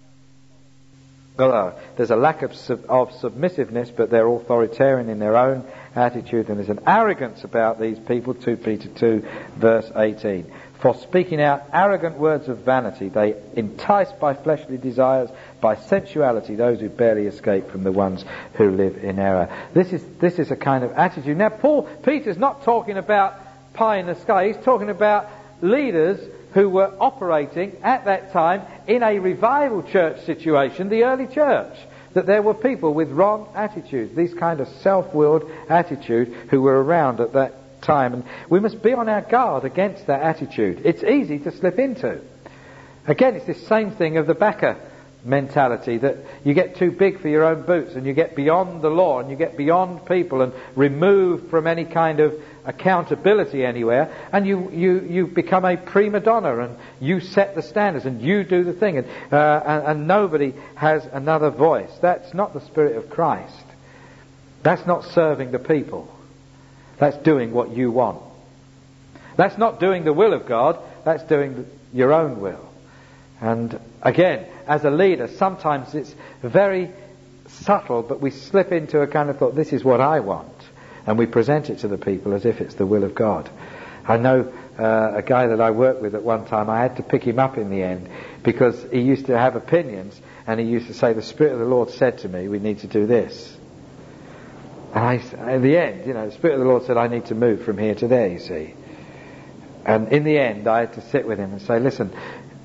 well, uh, there's a lack of, sub- of submissiveness, but they're authoritarian in their own attitude, and there's an arrogance about these people. two Peter two verse eighteen. For speaking out arrogant words of vanity, they entice by fleshly desires, by sensuality, those who barely escape from the ones who live in error. This is this is a kind of attitude. Now, Paul Peter's not talking about pie in the sky. He's talking about leaders who were operating at that time in a revival church situation, the early church. That there were people with wrong attitudes, these kind of self-willed attitude, who were around at that time. And we must be on our guard against that attitude. It's easy to slip into. Again, it's this same thing of the backer mentality, that you get too big for your own boots and you get beyond the law and you get beyond people and removed from any kind of accountability anywhere, and you, you, you become a prima donna and you set the standards and you do the thing, and, uh, and, and nobody has another voice. That's not the Spirit of Christ. That's not serving the people. That's doing what you want. That's not doing the will of God, that's doing your own will. And again, as a leader, sometimes it's very subtle, but we slip into a kind of thought, this is what I want. And we present it to the people as if it's the will of God. I know uh, a guy that I worked with at one time, I had to pick him up in the end, because he used to have opinions, and he used to say, the Spirit of the Lord said to me, we need to do this. And I, in the end, you know, the Spirit of the Lord said, I need to move from here to there, you see. And in the end, I had to sit with him and say, listen,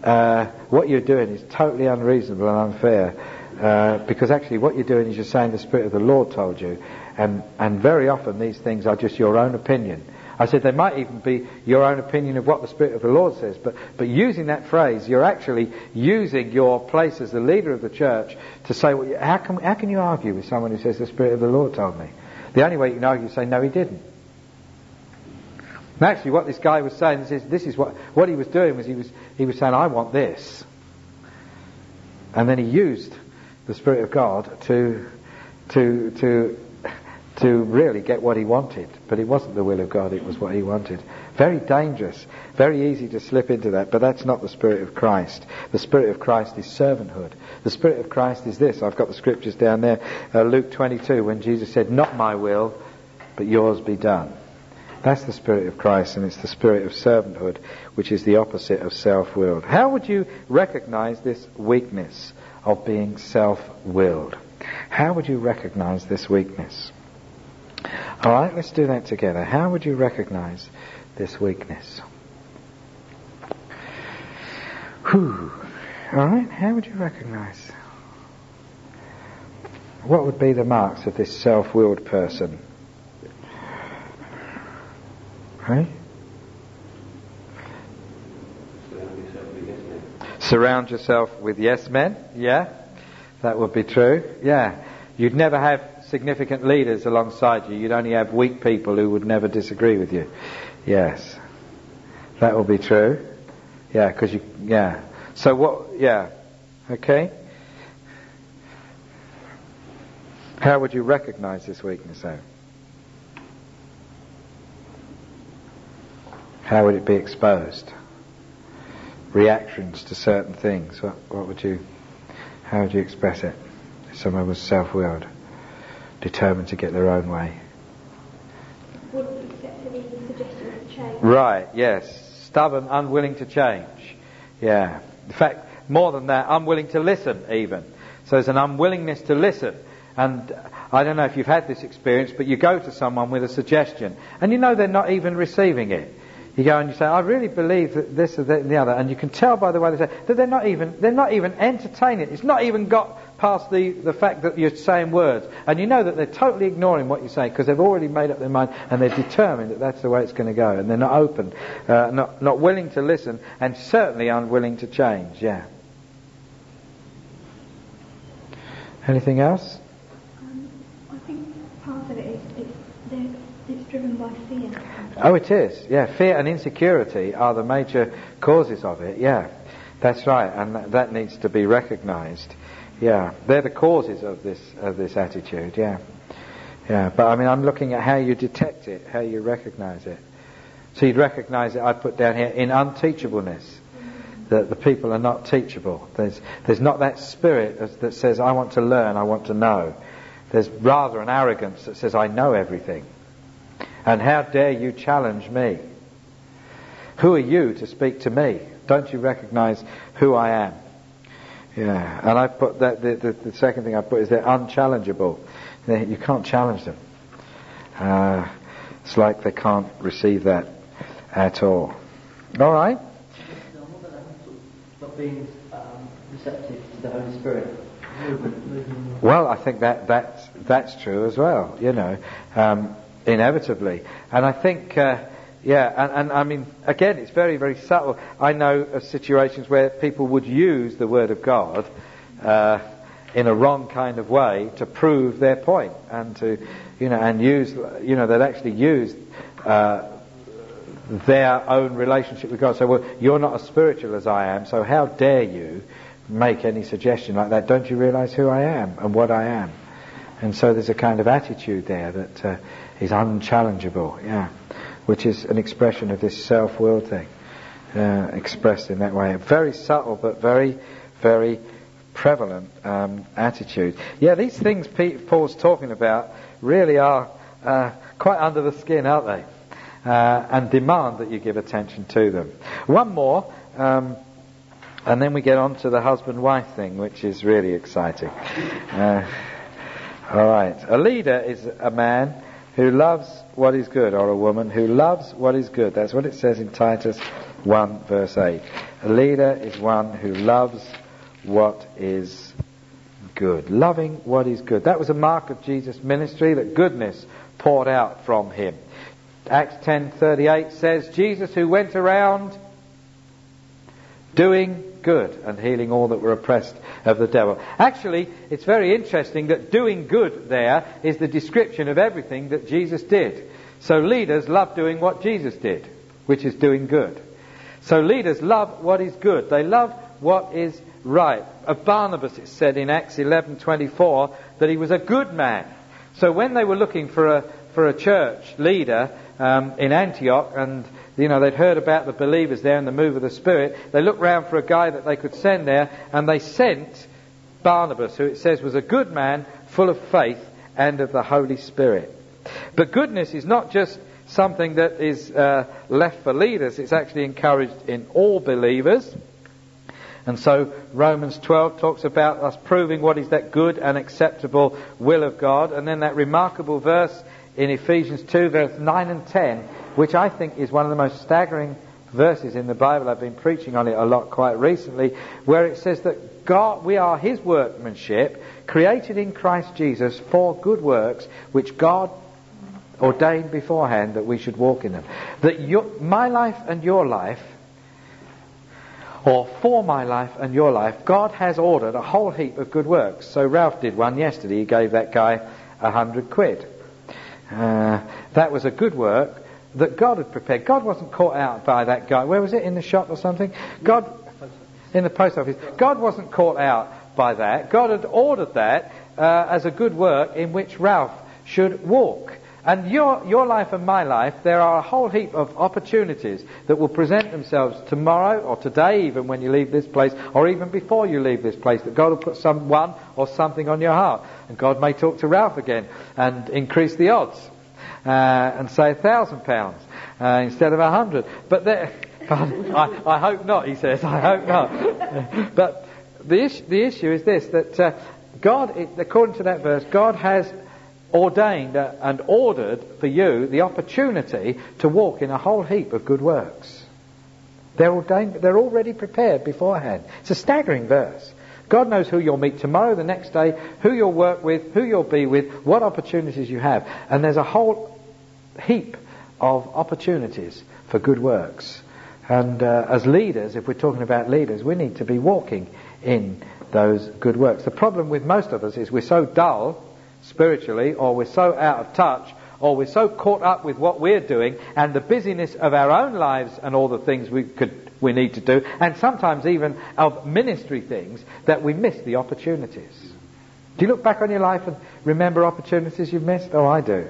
uh, what you're doing is totally unreasonable and unfair, uh, because actually what you're doing is you're saying the Spirit of the Lord told you, and, and very often these things are just your own opinion. I said they might even be your own opinion of what the Spirit of the Lord says, but, but using that phrase, you're actually using your place as the leader of the church to say, well, how can, how can you argue with someone who says the Spirit of the Lord told me? The only way you can argue is say, no, he didn't. And actually what this guy was saying, this is, this is what, what he was doing was he was, he was saying, I want this. And then he used the Spirit of God to, to, to, to really get what he wanted. But it wasn't the will of God, it was what he wanted. Very dangerous, very easy to slip into that, but that's not the Spirit of Christ. The Spirit of Christ is servanthood. The Spirit of Christ is this. I've got the scriptures down there. Uh, Luke twenty-two, when Jesus said, not my will, but yours be done. That's the Spirit of Christ, and it's the spirit of servanthood, which is the opposite of self-willed. How would you recognize this weakness of being self-willed? How would you recognize this weakness? All right, let's do that together. How would you recognize this weakness? Whew. All right, how would you recognize? What would be the marks of this self-willed person? Right? Surround yourself with yes men. Yeah, that would be true. Yeah, you'd never have significant leaders alongside you. You'd only have weak people who would never disagree with you. Yes, that will be true. Yeah, because you. Yeah. So what? Yeah. Okay. How would you recognize this weakness, though? How would it be exposed? Reactions to certain things. What, what would you? How would you express it? If someone was self-willed, determined to get their own way. Wouldn't accept any suggestions to change. Right. Yes. Stubborn, unwilling to change. Yeah. In fact, more than that, unwilling to listen even. So there's an unwillingness to listen. And I don't know if you've had this experience, but you go to someone with a suggestion, and you know they're not even receiving it. You go and you say, I really believe that this or that and the other, and you can tell by the way they say that they're not even they're not even entertaining it. It's not even got past the, the fact that you're saying words, and you know that they're totally ignoring what you say because they've already made up their mind and they're determined that that's the way it's going to go, and they're not open, uh, not not willing to listen, and certainly unwilling to change. Yeah. Anything else? Um, I think part of it is it's, they're- it's driven by fear. Oh, it is. Yeah, fear and insecurity are the major causes of it. Yeah, that's right, and that, that needs to be recognised. Yeah, they're the causes of this of this attitude. Yeah, yeah. But I mean, I'm looking at how you detect it, how you recognise it. So you'd recognise it. I put down here in unteachableness. That the people are not teachable. There's there's not that spirit that says I want to learn, I want to know. There's rather an arrogance that says I know everything. And how dare you challenge me? Who are you to speak to me? Don't you recognise who I am? Yeah, and I put that. The, the, the second thing I put is they're unchallengeable. They, you can't challenge them. Uh, it's like they can't receive that at all. All right. Not being um, receptive to the Holy Spirit. Movement, movement. Well, I think that that's that's true as well. You know. Um, Inevitably. And I think, uh, yeah, and, and I mean, again, it's very, very subtle. I know of situations where people would use the Word of God uh, in a wrong kind of way to prove their point, and to, you know, and use, you know, they'd actually use uh, their own relationship with God. So, well, you're not as spiritual as I am, so how dare you make any suggestion like that? Don't you realise who I am and what I am? And so there's a kind of attitude there that uh, is unchallengeable, yeah, which is an expression of this self-will thing, uh, expressed in that way. A very subtle but very, very prevalent um, attitude. Yeah, these things Pete, Paul's talking about really are uh, quite under the skin, aren't they? Uh, and demand that you give attention to them. One more, um, and then we get on to the husband-wife thing, which is really exciting. Uh, all right. A leader is a man who loves what is good, or a woman who loves what is good. That's what it says in Titus one verse eight. A leader is one who loves what is good. Loving what is good. That was a mark of Jesus' ministry, that goodness poured out from him. Acts ten thirty-eight says, Jesus who went around doing good and healing all that were oppressed of the devil. Actually, it's very interesting that doing good there is the description of everything that Jesus did. So leaders love doing what Jesus did, which is doing good. So leaders love what is good. They love what is right. Of Barnabas it said in Acts eleven twenty-four that he was a good man. So when they were looking for a for a church leader um, in Antioch, and you know they'd heard about the believers there and the move of the Spirit, they looked round for a guy that they could send there, and they sent Barnabas, who it says was a good man, full of faith and of the Holy Spirit. But goodness is not just something that is uh, left for leaders, it's actually encouraged in all believers. And so Romans twelve talks about us proving what is that good and acceptable will of God. And then that remarkable verse in Ephesians two, verse nine and ten, which I think is one of the most staggering verses in the Bible. I've been preaching on it a lot quite recently, where it says that God, we are His workmanship, created in Christ Jesus for good works, which God ordained beforehand that we should walk in them. That your, my life and your life, or for my life and your life, God has ordered a whole heap of good works. So Ralph did one yesterday. He gave that guy a hundred quid. Uh, that was a good work that God had prepared. God wasn't caught out by that guy. Where was it? In the shop or something? God, in the post office. God wasn't caught out by that. God had ordered that uh, as a good work in which Ralph should walk. And your your life and my life, there are a whole heap of opportunities that will present themselves tomorrow or today, even when you leave this place, or even before you leave this place, that God will put someone or something on your heart. And God may talk to Ralph again and increase the odds uh, and say a thousand pounds uh, instead of a hundred. But there, I, I hope not, he says. I hope not. But the issue, the issue is this, that uh, God, according to that verse, God has ordained and ordered for you the opportunity to walk in a whole heap of good works. They're ordained, they're already prepared beforehand. It's a staggering verse. God knows who you'll meet tomorrow, the next day, who you'll work with, who you'll be with, what opportunities you have. And there's a whole heap of opportunities for good works. And uh, as leaders, if we're talking about leaders, we need to be walking in those good works. The problem with most of us is we're so dull spiritually, or we're so out of touch, or we're so caught up with what we're doing and the busyness of our own lives and all the things we could we need to do, and sometimes even of ministry things, that we miss the opportunities. Do you look back on your life and remember opportunities you've missed? Oh, I do.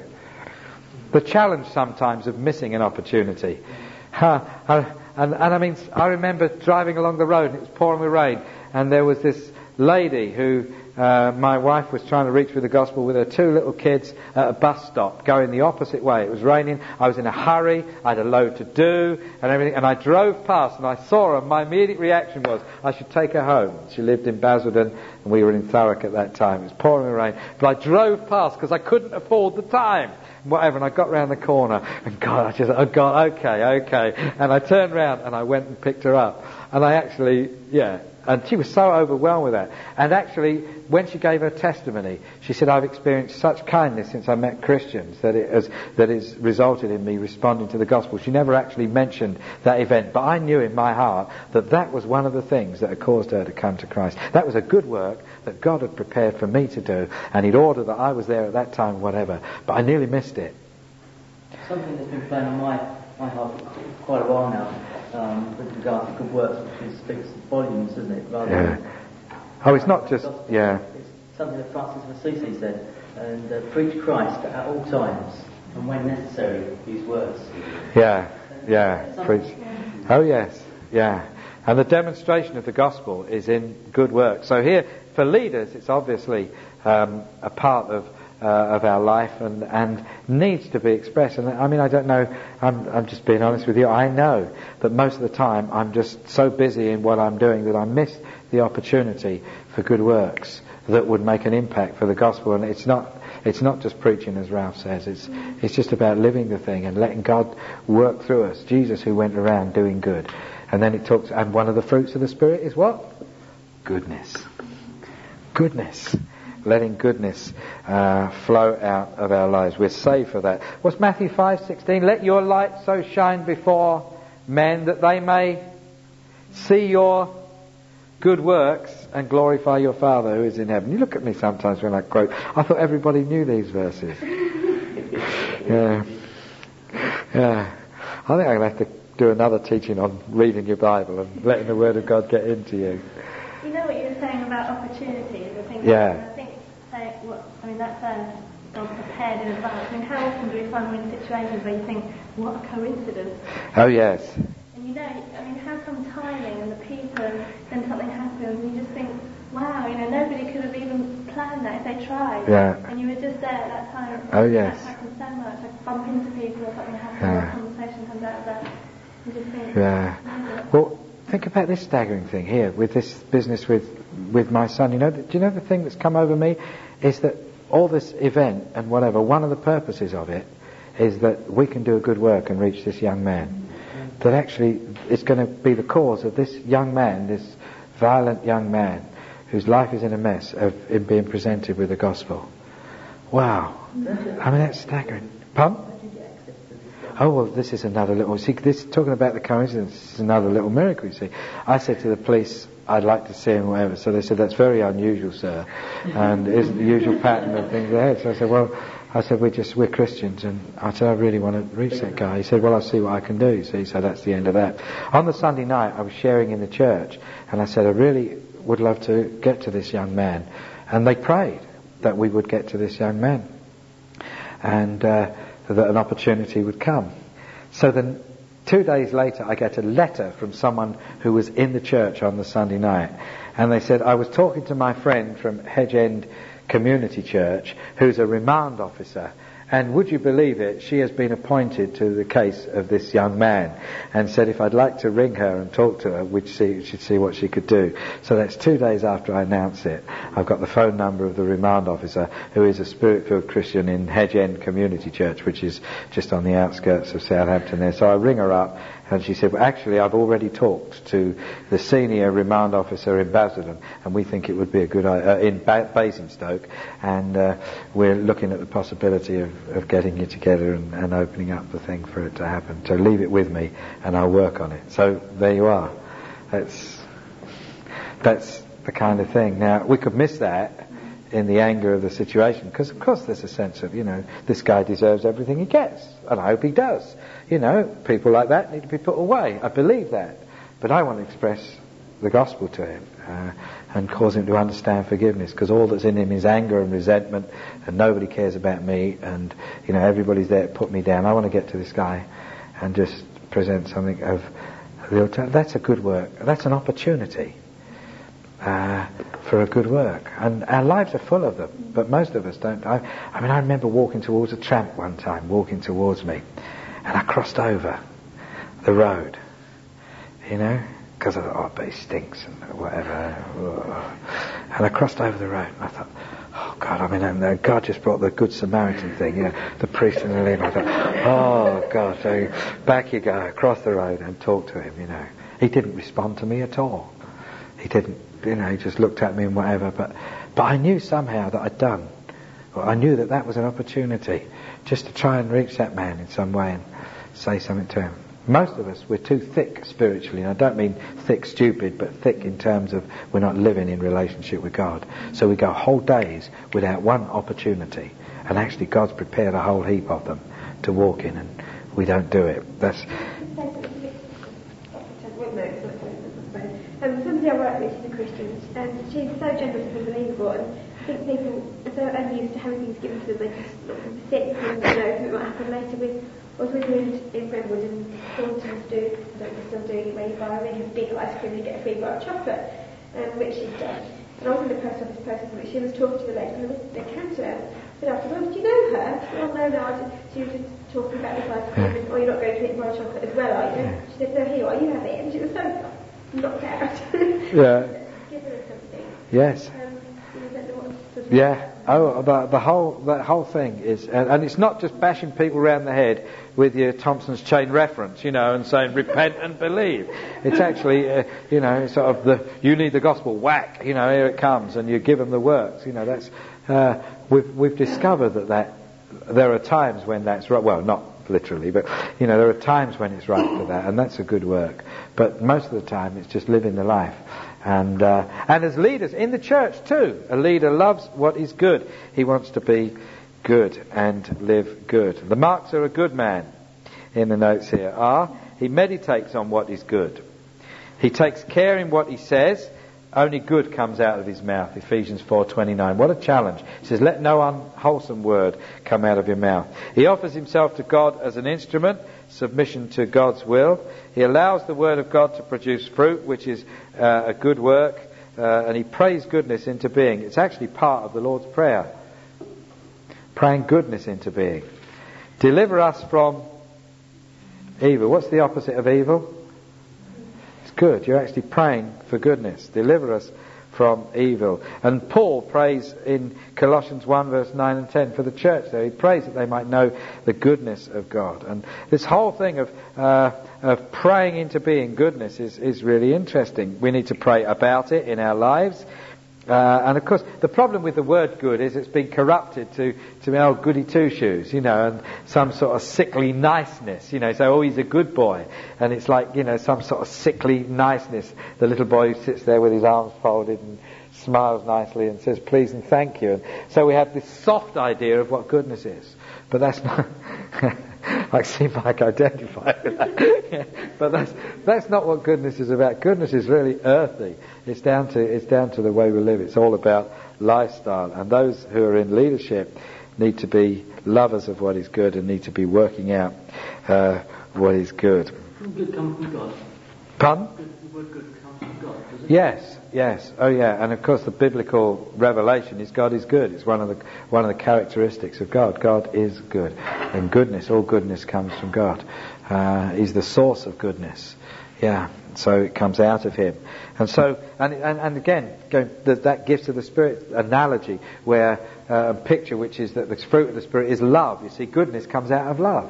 The challenge sometimes of missing an opportunity. Uh, and, and I mean, I remember driving along the road and it was pouring with rain, and there was this lady who uh, my wife was trying to reach with the gospel with her two little kids at a bus stop going the opposite way. It was raining, I was in a hurry, I had a load to do and everything, and I drove past and I saw her, and my immediate reaction was I should take her home. She lived in Basildon and we were in Thurrock at that time. It was pouring with rain, but I drove past because I couldn't afford the time, whatever, and I got round the corner and God, I just, oh God, okay, okay, and I turned round and I went and picked her up, and I actually, yeah, and she was so overwhelmed with that. And actually, when she gave her testimony, she said, I've experienced such kindness since I met Christians that it has that has resulted in me responding to the gospel. She never actually mentioned that event, but I knew in my heart that that was one of the things that had caused her to come to Christ. That was a good work that God had prepared for me to do, and He'd ordered that I was there at that time, whatever. But I nearly missed it. Something that's been playing on my, my heart for quite a while now, Um, with regard to good works, which speaks volumes, doesn't it? Rather yeah. Oh, it's not just, yeah. It's something that Francis of Assisi said, and uh, preach Christ at all times, and when necessary, use words. Yeah, yeah, preach. Oh yes, yeah. And the demonstration of the gospel is in good works. So here, for leaders, it's obviously um, a part of Uh, of our life and, and needs to be expressed. And I mean, I don't know, I'm, I'm just being honest with you, I know that most of the time I'm just so busy in what I'm doing that I miss the opportunity for good works that would make an impact for the gospel. And it's not It's not just preaching, as Ralph says. It's it's just about living the thing and letting God work through us. Jesus, who went around doing good. And then it talks, and one of the fruits of the Spirit is what? Goodness. Goodness. Letting goodness uh, flow out of our lives. We're saved for that. What's Matthew five sixteen? Let your light so shine before men that they may see your good works and glorify your Father who is in heaven. You look at me sometimes when I quote. I thought everybody knew these verses. Yeah. Yeah. I think I'm going to have to do another teaching on reading your Bible and letting the Word of God get into you. You know what you were saying about opportunities? I think, Yeah. I think, say, what, I mean, that's uh, God prepared in advance. I mean, how often do we find we're in situations where you think, what a coincidence? Oh, yes. And you know, I mean, how come timing and the people, and then something happens, and you just think, wow, you know, nobody could have even planned that if they tried. Yeah. And you were just there at that time. Oh, yes. That happens so much. Like bump into people or something happens, Yeah. or a conversation comes out of that. You just think, Yeah. "No, Well, think about this staggering thing here with this business with with my son. You know, do you know the thing that's come over me is that all this event and whatever, one of the purposes of it is that we can do a good work and reach this young man. That actually it's going to be the cause of this young man, this violent young man, whose life is in a mess, of him being presented with the gospel. Wow. I mean, that's staggering. Pardon? Oh, well, this is another little... See, this talking about the coincidence, this is another little miracle, you see. I said to the police, I'd like to see him, whatever. So they said, that's very unusual, sir. And it isn't the usual pattern of things ahead. So I said, well, I said, we're just, we're Christians. And I said, I really want to reach that guy. He said, well, I'll see what I can do. See, so that's the end of that. On the Sunday night, I was sharing in the church. And I said, I really would love to get to this young man. And they prayed that we would get to this young man. And... Uh, that an opportunity would come. So then two days later I get a letter from someone who was in the church on the Sunday night, and they said, I was talking to my friend from Hedge End Community Church who's a remand officer, and would you believe it, she has been appointed to the case of this young man, and said if I'd like to ring her and talk to her, we'd see, she'd see what she could do. So that's two days after I announce it. I've got the phone number of the remand officer, who is a Spirit-filled Christian in Hedge End Community Church, which is just on the outskirts of Southampton there. So I ring her up, and she said, well, actually, I've already talked to the senior remand officer in Basildon, and we think it would be a good idea, uh, in ba- Basingstoke, and uh, we're looking at the possibility of, of getting you together and, and opening up the thing for it to happen. So leave it with me, and I'll work on it. So there you are. That's that's the kind of thing. Now, we could miss that in the anger of the situation, because of course there's a sense of, you know, this guy deserves everything he gets, and I hope he does. You know, people like that need to be put away. I believe that. But I want to express the gospel to him uh, and cause him to understand forgiveness, because all that's in him is anger and resentment, and nobody cares about me, and, you know, everybody's there to put me down. I want to get to this guy and just present something of the alternative. That's a good work. That's an opportunity uh, for a good work. And our lives are full of them, but most of us don't. I, I mean, I remember walking towards a tramp one time, walking towards me, and I crossed over the road, you know, because I thought, oh, but he stinks and whatever. And I crossed over the road, and I thought, oh God, I mean, and uh, God just brought the Good Samaritan thing, you know, the priest and the Levite. I thought, oh God, so back you go, across the road and talk to him, you know. He didn't respond to me at all. He didn't, you know, he just looked at me and whatever, but, but I knew somehow that I'd done. Well, I knew that that was an opportunity just to try and reach that man in some way and say something to him. Most of us, we're too thick spiritually, and I don't mean thick stupid, but thick in terms of we're not living in relationship with God. So we go whole days without one opportunity, and actually God's prepared a whole heap of them to walk in, and we don't do it. That's... Um, somebody I work with, she's a Christian, and she's so generous and unbelievable, and I think people are so unused to having things given to them, they just sort of sit and, you know, something might happen later with... I was with her in, in Brentwood, and Thornton's do, I don't know if they're still doing it, where you buy a really big ice cream and you get a free bar of chocolate, um, which she's done. And I was in the post office process, but she was talking to the lady, and they came to her, and afterwards, do you know her? Well, no, no, I just, she was just talking about this ice cream, and, oh, you're not going to eat a bar of chocolate as well, are you? She said, no, here you are, you have it, and she was so knocked out. Yeah. Give her something. Yes. Um, you don't know what sort of Yeah. Oh, the, the whole that whole thing is, and, and it's not just bashing people around the head with your Thompson's chain reference, you know, and saying repent and believe. It's actually, uh, you know, sort of the you need the gospel, whack, you know, here it comes, and you give them the works. You know, that's uh, we've we've discovered that that there are times when that's right. Well, not literally, but you know, there are times when it's right for that, and that's a good work. But most of the time, it's just living the life. And uh, and as leaders in the church too, a leader loves what is good. He wants to be good and live good. The marks of a good man in the notes here are: he meditates on what is good. He takes care in what he says. Only good comes out of his mouth. Ephesians four twenty-nine. What a challenge. He says, let no unwholesome word come out of your mouth. He offers himself to God as an instrument, submission to God's will. He allows the word of God to produce fruit, which is uh, a good work, uh, and he prays goodness into being. It's actually part of the Lord's Prayer. Praying goodness into being. Deliver us from evil. What's the opposite of evil? Good. You're actually praying for goodness. Deliver us from evil. And Paul prays in Colossians one verse nine and ten for the church there. He prays that they might know the goodness of God. And this whole thing of uh, of praying into being goodness is, is really interesting. We need to pray about it in our lives. Uh, and of course, the problem with the word good is it's been corrupted to, to oh, goody two-shoes, you know, and some sort of sickly niceness, you know, so, oh, he's a good boy. And it's like, you know, some sort of sickly niceness. The little boy who sits there with his arms folded and smiles nicely and says, please and thank you. And so we have this soft idea of what goodness is. But that's not... I seem like I identify with that. Yeah, but that's that's not what goodness is about. Goodness is really earthy. It's down to it's down to the way we live. It's all about lifestyle. And those who are in leadership need to be lovers of what is good and need to be working out uh, what is good. Good comes from God. Pardon? Good, the word good comes from God, does it? Yes, yes, oh yeah, and of course the biblical revelation is God is good. It's one of the one of the characteristics of God. God is good, and goodness, all goodness comes from God. Uh, he's the source of goodness. Yeah, so it comes out of Him, and so and and, and again, going, that, that gifts of the Spirit analogy, where uh, a picture which is that the fruit of the Spirit is love. You see, goodness comes out of love,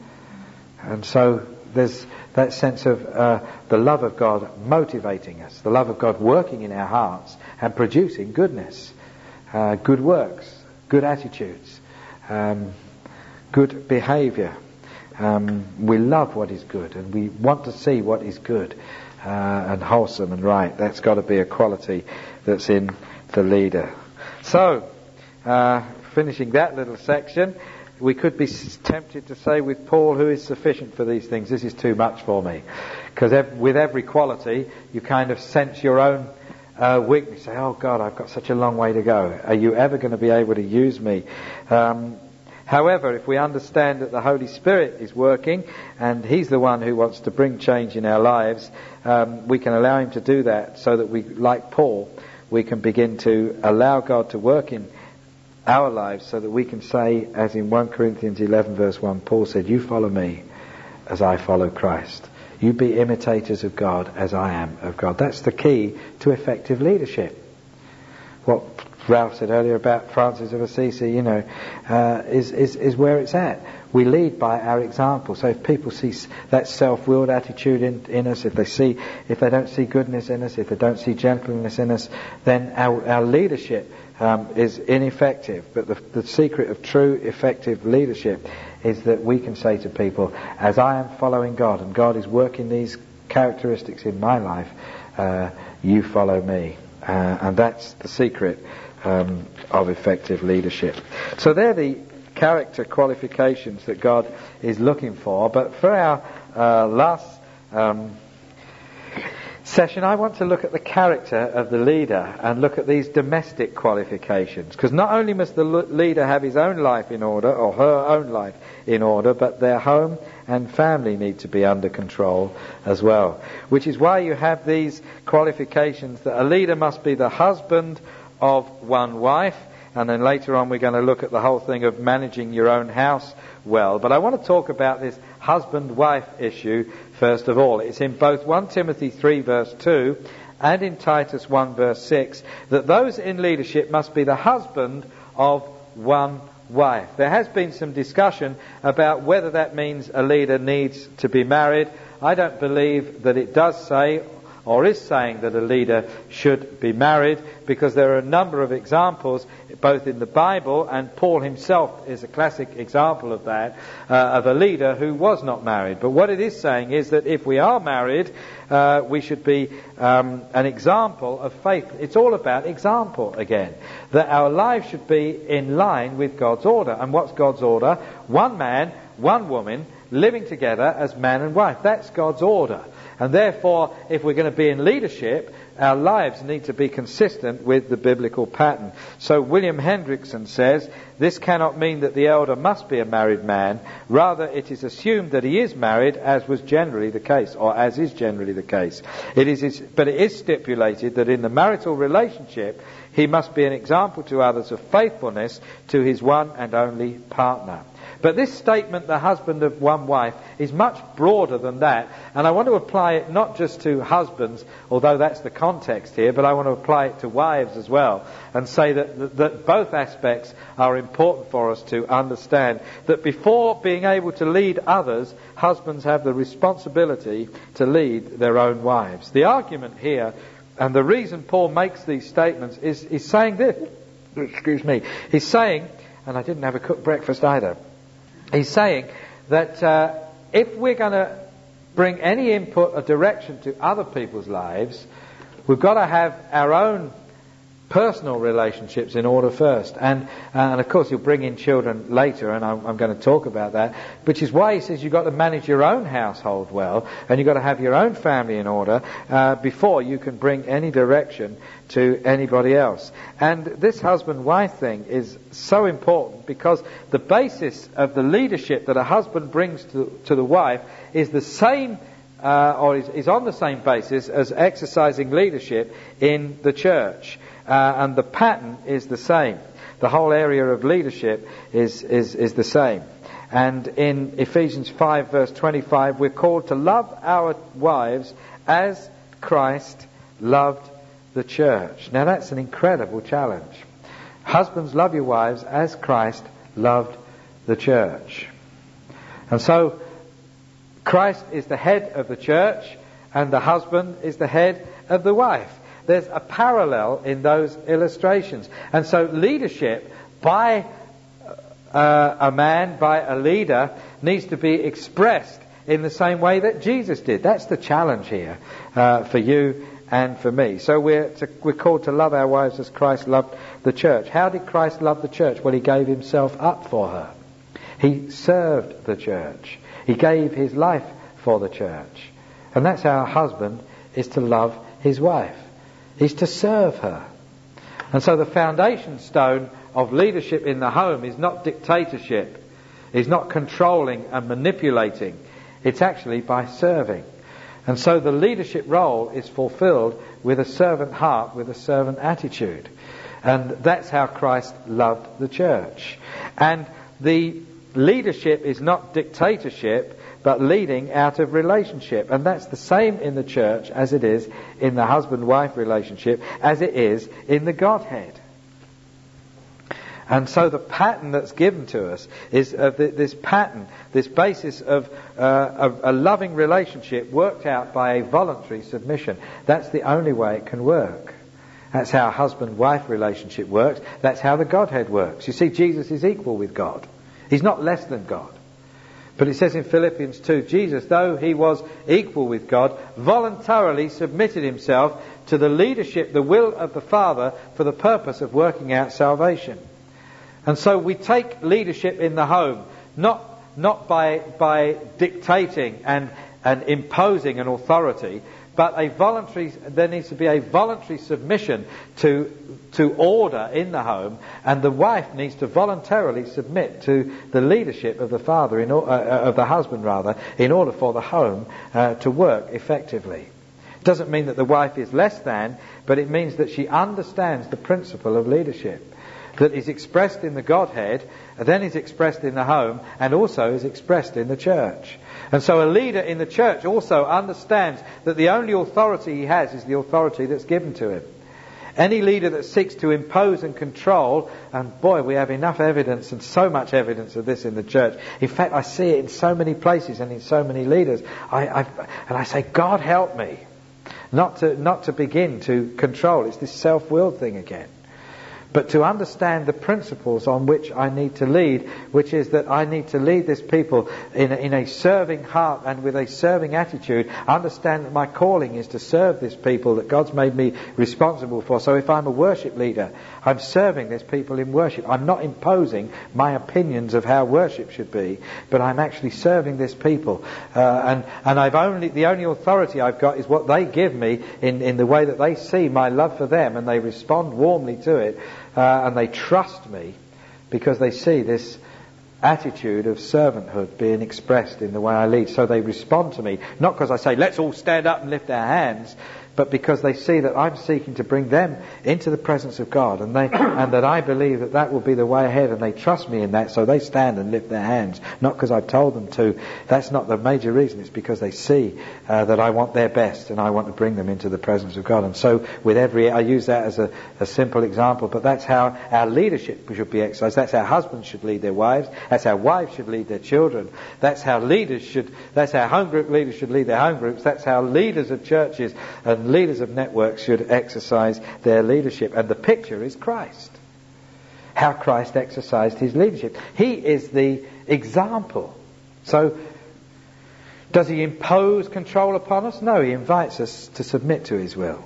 and so there's that sense of uh, the love of God motivating us, the love of God working in our hearts and producing goodness, uh, good works, good attitudes, um, good behaviour. Um, we love what is good and we want to see what is good uh, and wholesome and right. That's got to be a quality that's in the leader. So, uh, finishing that little section, we could be tempted to say with Paul, who is sufficient for these things, this is too much for me. Because ev- with every quality, you kind of sense your own uh, weakness. Say, oh God, I've got such a long way to go. Are you ever going to be able to use me? Um, however, if we understand that the Holy Spirit is working, and He's the one who wants to bring change in our lives, um, we can allow Him to do that so that we, like Paul, we can begin to allow God to work in our lives so that we can say, as in First Corinthians eleven verse one, Paul said, you follow me as I follow Christ. You be imitators of God as I am of God. That's the key to effective leadership. What Ralph said earlier about Francis of Assisi, you know, uh, is, is, is where it's at. We lead by our example. So if people see that self-willed attitude in, in us, if they see, if they don't see goodness in us, if they don't see gentleness in us, then our, our leadership Um, is ineffective. But the, the secret of true effective leadership is that we can say to people, as I am following God and God is working these characteristics in my life, uh, you follow me. Uh, and that's the secret um, of effective leadership. So they're the character qualifications that God is looking for. But for our uh, last um, session, I want to look at the character of the leader and look at these domestic qualifications. Because not only must the leader have his own life in order, or her own life in order, but their home and family need to be under control as well. Which is why you have these qualifications that a leader must be the husband of one wife, and then later on we're going to look at the whole thing of managing your own house well. But I want to talk about this husband-wife issue first of all. It's in both First Timothy three verse two and in Titus one verse six that those in leadership must be the husband of one wife. There has been some discussion about whether that means a leader needs to be married. I don't believe that it does say or is saying that a leader should be married, because there are a number of examples both in the Bible, and Paul himself is a classic example of that, uh, of a leader who was not married. But what it is saying is that if we are married, uh, we should be um, an example of faith. It's all about example again, that our lives should be in line with God's order. And what's God's order? One man, one woman, living together as man and wife. That's God's order. And therefore, if we're going to be in leadership, our lives need to be consistent with the biblical pattern. So William Hendrickson says, this cannot mean that the elder must be a married man. Rather, it is assumed that he is married, as was generally the case, or as is generally the case. It is, but it is stipulated that in the marital relationship, he must be an example to others of faithfulness to his one and only partner. But this statement, the husband of one wife, is much broader than that. And I want to apply it not just to husbands, although that's the context here, but I want to apply it to wives as well. And say that, that both aspects are important for us to understand. That before being able to lead others, husbands have the responsibility to lead their own wives. The argument here, and the reason Paul makes these statements, is he's saying this. Excuse me. He's saying, and I didn't have a cooked breakfast either. He's saying that uh, if we're going to bring any input or direction to other people's lives, we've got to have our own personal relationships in order first. And, uh, and of course, he'll bring in children later, and I'm, I'm going to talk about that, which is why he says you've got to manage your own household well, and you've got to have your own family in order uh, before you can bring any direction to anybody else. And this husband-wife thing is so important, because the basis of the leadership that a husband brings to, to the wife is the same, uh, or is, is on the same basis as exercising leadership in the church. Uh, and the pattern is the same. The whole area of leadership is, is, is the same. And in Ephesians five verse twenty-five, we're called to love our wives as Christ loved the church. Now that's an incredible challenge. Husbands, love your wives as Christ loved the church. And so Christ is the head of the church, and the husband is the head of the wife. There's a parallel in those illustrations. And so leadership by uh, a man, by a leader, needs to be expressed in the same way that Jesus did. That's the challenge here uh, for you and for me. So we're, to, we're called to love our wives as Christ loved the church. How did Christ love the church? Well, he gave himself up for her. He served the church. He gave his life for the church. And that's how a husband is to love his wife. Is to serve her. And so the foundation stone of leadership in the home is not dictatorship, is not controlling and manipulating. It's actually by serving. And so the leadership role is fulfilled with a servant heart, with a servant attitude. And that's how Christ loved the church. And the leadership is not dictatorship, but leading out of relationship. And that's the same in the church as it is in the husband-wife relationship, as it is in the Godhead. And so the pattern that's given to us is uh, th- this pattern, this basis of, uh, of a loving relationship worked out by a voluntary submission. That's the only way it can work. That's how a husband-wife relationship works. That's how the Godhead works. You see, Jesus is equal with God. He's not less than God. But it says in Philippians two, Jesus, though he was equal with God, voluntarily submitted himself to the leadership, the will of the Father, for the purpose of working out salvation. And so we take leadership in the home, not not by by dictating and, and imposing an authority, but a voluntary. There needs to be a voluntary submission to to order in the home, and the wife needs to voluntarily submit to the leadership of the father, in, uh, of the husband rather, in order for the home uh, to work effectively. It doesn't mean that the wife is less than, but it means that she understands the principle of leadership that is expressed in the Godhead, then is expressed in the home, and also is expressed in the church. And so a leader in the church also understands that the only authority he has is the authority that's given to him. Any leader that seeks to impose and control, and boy, we have enough evidence and so much evidence of this in the church. In fact, I see it in so many places and in so many leaders. I, I, and I say, God help me not to, not to begin to control. It's this self-willed thing again. But to understand the principles on which I need to lead, which is that I need to lead this people in a, in a serving heart and with a serving attitude. Understand that my calling is to serve this people that God's made me responsible for. So if I'm a worship leader, I'm serving this people in worship. I'm not imposing my opinions of how worship should be, but I'm actually serving this people. Uh, and and I've only the only authority I've got is what they give me in, in the way that they see my love for them, and they respond warmly to it. Uh, and they trust me because they see this attitude of servanthood being expressed in the way I lead. So they respond to me, not because I say, let's all stand up and lift our hands, but because they see that I'm seeking to bring them into the presence of God, and they and that I believe that that will be the way ahead, and they trust me in that, so they stand and lift their hands, not because I've told them to. That's not the major reason. It's because they see uh, that I want their best, and I want to bring them into the presence of God. And so with every, I use that as a, a simple example, but that's how our leadership should be exercised. That's how husbands should lead their wives. That's how wives should lead their children. That's how leaders should, that's how home group leaders should lead their home groups. That's how leaders of churches and leaders of networks should exercise their leadership. And the picture is Christ. How Christ exercised his leadership. He is the example. So, does he impose control upon us? No, he invites us to submit to his will.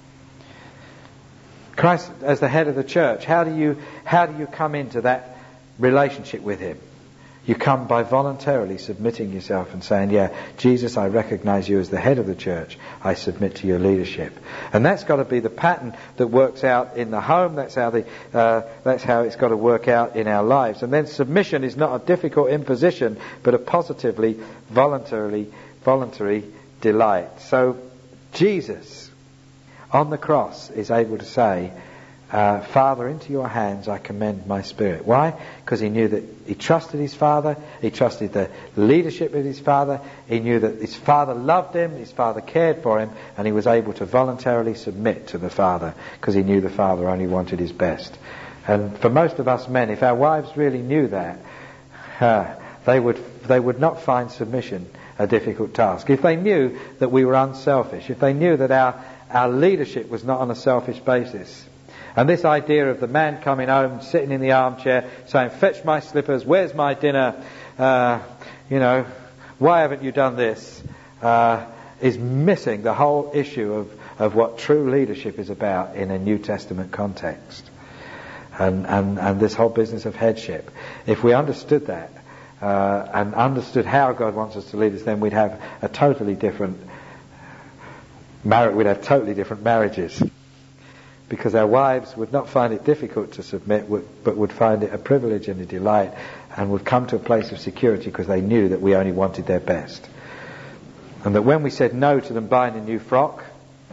Christ as the head of the church, how do you how do you come into that relationship with him? You come by voluntarily submitting yourself and saying, yeah, Jesus, I recognize you as the head of the church. I submit to your leadership. And that's got to be the pattern that works out in the home. That's how the uh, that's how it's got to work out in our lives. And then submission is not a difficult imposition, but a positively, voluntarily, voluntary delight. So Jesus on the cross is able to say, Uh, Father, into your hands I commend my spirit. Why? Because he knew that he trusted his Father, he trusted the leadership of his Father, he knew that his Father loved him, his Father cared for him, and he was able to voluntarily submit to the Father because he knew the Father only wanted his best. And for most of us men, if our wives really knew that, uh, they would they would not find submission a difficult task. If they knew that we were unselfish, if they knew that our, our leadership was not on a selfish basis. And this idea of the man coming home, sitting in the armchair, saying, fetch my slippers, where's my dinner, uh, you know, why haven't you done this, uh, is missing the whole issue of, of what true leadership is about in a New Testament context. And, and, and this whole business of headship. If we understood that, uh, and understood how God wants us to lead us, then we'd have a totally different, mar- we'd have totally different marriages. Because our wives would not find it difficult to submit, but would find it a privilege and a delight, and would come to a place of security because they knew that we only wanted their best. And that when we said no to them buying a new frock,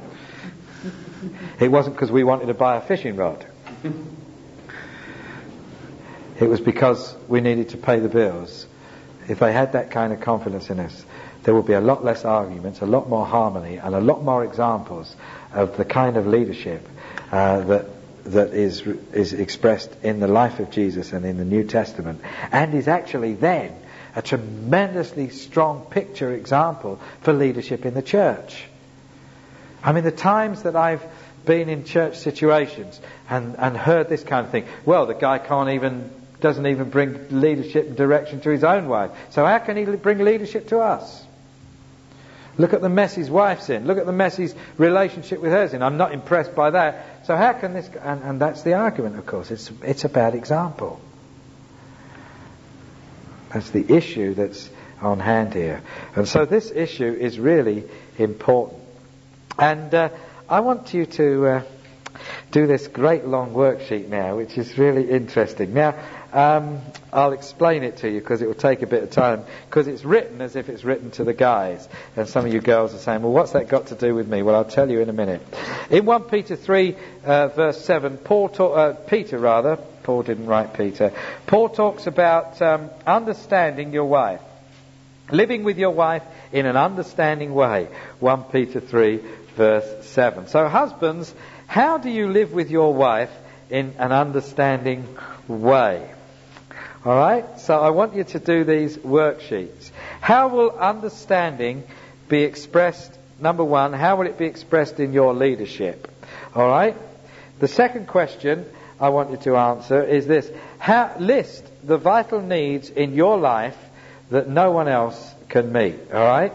it wasn't because we wanted to buy a fishing rod. It was because we needed to pay the bills. If they had that kind of confidence in us, there would be a lot less arguments, a lot more harmony, and a lot more examples of the kind of leadership Uh, that that is is expressed in the life of Jesus and in the New Testament, and is actually then a tremendously strong picture example for leadership in the church. I mean, the times that I've been in church situations and, and heard this kind of thing, well, the guy can't even doesn't even bring leadership and direction to his own wife, so how can he bring leadership to us? Look at the mess his wife's in. Look at the mess his relationship with her's in. I'm not impressed by that. So how can this... And, and that's the argument, of course. It's, it's a bad example. That's the issue that's on hand here. And so this issue is really important. And uh, I want you to uh, do this great long worksheet now, which is really interesting. Now, um, I'll explain it to you because it will take a bit of time, because it's written as if it's written to the guys. And some of you girls are saying, well, what's that got to do with me? Well, I'll tell you in a minute. In First Peter three, uh, verse seven, Paul ta- uh, Peter rather, Paul didn't write Peter, Paul talks about um, understanding your wife. Living with your wife in an understanding way. First Peter three, verse seven. So husbands, how do you live with your wife in an understanding way? Alright, so I want you to do these worksheets. How will understanding be expressed, number one, how will it be expressed in your leadership? Alright, the second question I want you to answer is this. How, list the vital needs in your life that no one else can meet. Alright?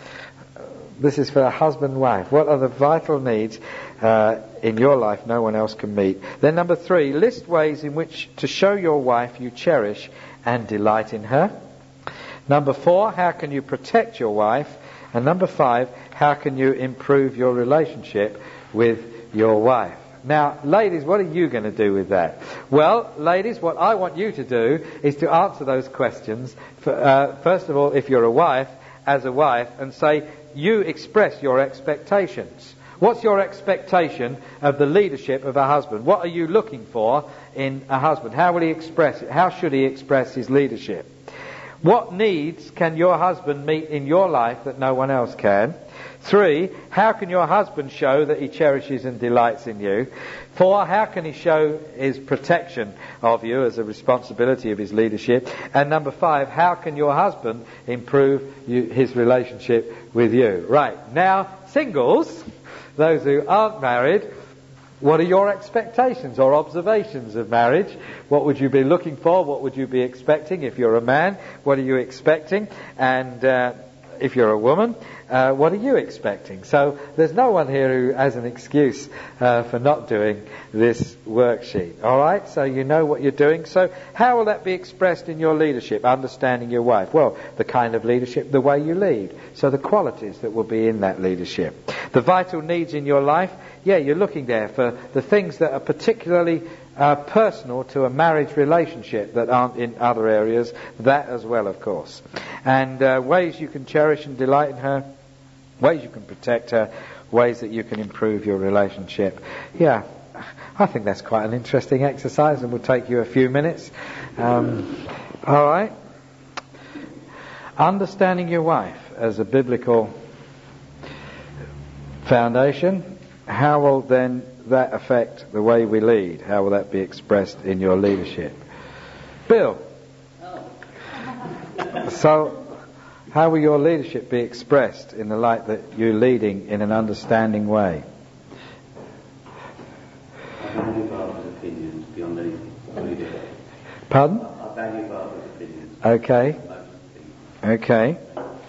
This is for a husband and wife. What are the vital needs uh, in your life no one else can meet? Then number three, list ways in which to show your wife you cherish and delight in her. Number four, how can you protect your wife? And number five, how can you improve your relationship with your wife? Now, ladies, what are you going to do with that? Well, ladies, what I want you to do is to answer those questions. For, uh, first of all, if you're a wife, as a wife, and say, you express your expectations. What's your expectation of the leadership of a husband? What are you looking for in a husband? How will he express it? How should he express his leadership? What needs can your husband meet in your life that no one else can? Three, how can your husband show that he cherishes and delights in you? Four, how can he show his protection of you as a responsibility of his leadership? And number five, how can your husband improve you, his relationship with you? Right, now, singles, those who aren't married, what are your expectations or observations of marriage? What would you be looking for? What would you be expecting? If you're a man, what are you expecting? And uh, if you're a woman, uh, what are you expecting? So there's no one here who has an excuse uh, for not doing this worksheet. All right? So you know what you're doing. So how will that be expressed in your leadership, understanding your wife? Well, the kind of leadership, the way you lead. So the qualities that will be in that leadership. The vital needs in your life, yeah, you're looking there for the things that are particularly uh, personal to a marriage relationship that aren't in other areas. That as well, of course. And uh, ways you can cherish and delight in her, ways you can protect her, ways that you can improve your relationship. Yeah, I think that's quite an interesting exercise and will take you a few minutes. Um, all right. Understanding your wife as a biblical foundation. How will then that affect the way we lead? How will that be expressed in your leadership? Bill. So, how will your leadership be expressed in the light that you're leading in an understanding way? I value Barbara's opinions beyond anything. Pardon? I value Barbara's opinions. Okay. Okay.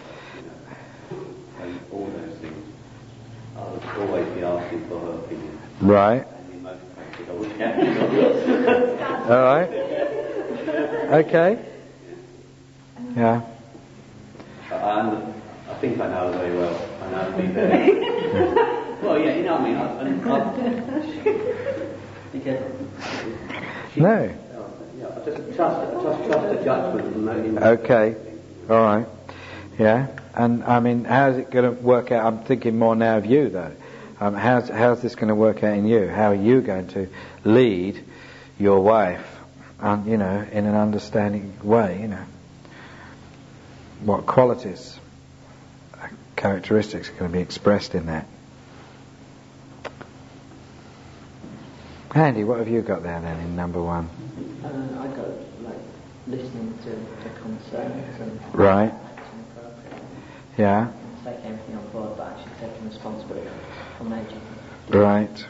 And all those things. I would always be asking for her opinion. Right. And in most cases I would have. All right. Okay. Yeah. I, I'm, I think I know her very well. I know her very well. Well, yeah, you know what I mean. I, I, because No. Yeah, I just trust, I just trust the judgment and knowing. Okay. All right. Yeah. And I mean, how's it going to work out? I'm thinking more now of you, though. Um, how's how's this going to work out in you? How are you going to lead your wife, um, you know, in an understanding way? You know, what qualities, characteristics are going to be expressed in that? Andy, what have you got there then in number one? Uh, I got like listening to, to concerns and Right. acting appropriately. Yeah. Take everything on board, but actually taking responsibility for major. Right.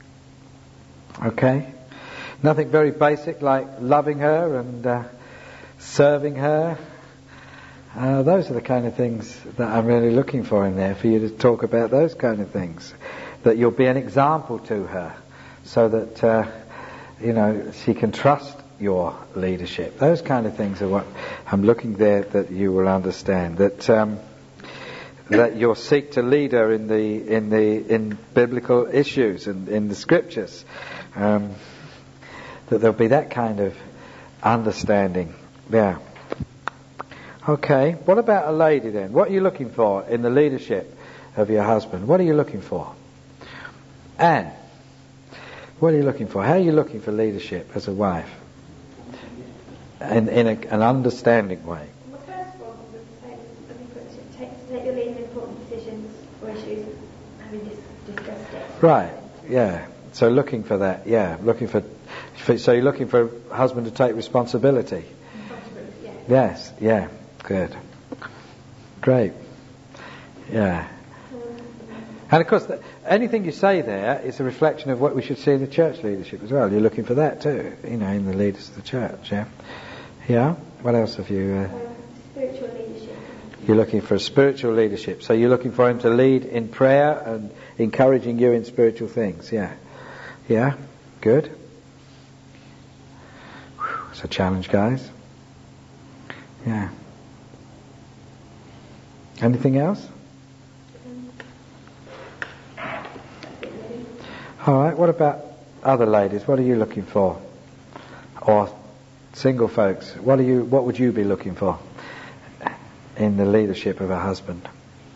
Okay. Nothing very basic like loving her and uh, serving her. Uh, those are the kind of things that I'm really looking for in there, for you to talk about those kind of things. That you'll be an example to her so that, uh, you know, she can trust your leadership. Those kind of things are what I'm looking there that you will understand. That um, that you'll seek to lead her in the in the in biblical issues and in the scriptures. Um, that there'll be that kind of understanding. Yeah. Okay. What about a lady then? What are you looking for in the leadership of your husband? What are you looking for? Anne, what are you looking for? How are you looking for leadership as a wife? In, in a, an understanding way. Well, the first one was to take, I think, to take, to take your lead in important decisions or issues, having dis- Right, yeah. So looking for that, yeah. Looking for, for so you're looking for a husband to take responsibility. Responsibility, yeah. Yes, yeah. Good. Great. Yeah. And of course, the, anything you say there is a reflection of what we should see in the church leadership as well. You're looking for that too, you know, in the leaders of the church, yeah? Yeah? What else have you... Uh, Um, spiritual leadership. You're looking for a spiritual leadership. So you're looking for him to lead in prayer and encouraging you in spiritual things, yeah? Yeah? Good. Whew, it's a challenge, guys. Yeah. Anything else? All right, what about other ladies? What are you looking for? Or single folks, what are you? What would you be looking for in the leadership of a husband?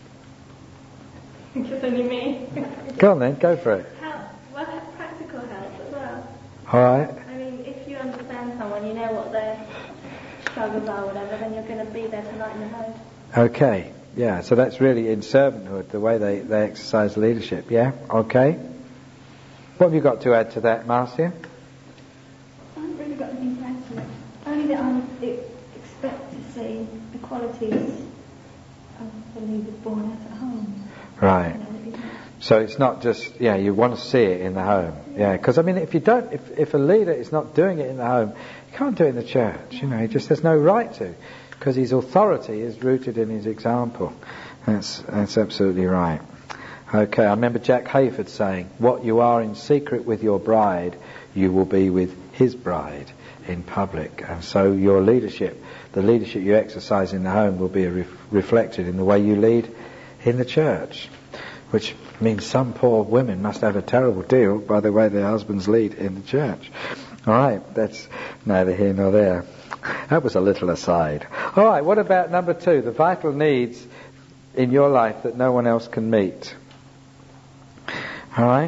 Just only me. Go on then, go for it. Help. Well, practical help as well. All right. I mean, if you understand someone, you know what their struggles are, whatever, then you're going to be there to lighten the load. Okay, yeah, so that's really in servanthood, the way they, they exercise leadership, yeah? Okay. What have you got to add to that, Marcia? I haven't really got anything to add to it. Only that I would expect to see the qualities of the leaders born out at home. Right. You know, that you- So it's not just, yeah, you want to see it in the home. Yeah, because I mean, if you don't, if, if a leader is not doing it in the home, you can't do it in the church. You know, he just has no right to, because his authority is rooted in his example. That's, that's absolutely right. Okay, I remember Jack Hayford saying, what you are in secret with your bride, you will be with his bride in public. And so your leadership, the leadership you exercise in the home will be re- reflected in the way you lead in the church. Which means some poor women must have a terrible deal by the way their husbands lead in the church. All right, that's neither here nor there. That was a little aside. All right, what about number two, the vital needs in your life that no one else can meet? All right?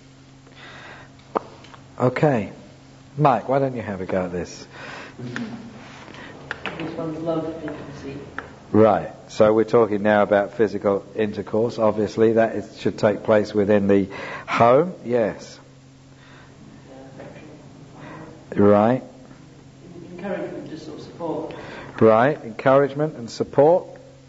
Okay. Mike, why don't you have a go at this? This one's love, intimacy. Right. So we're talking now about physical intercourse. Obviously, that is, should take place within the home. Yes. Right. Encouragement, just sort of support. Right. Encouragement and support.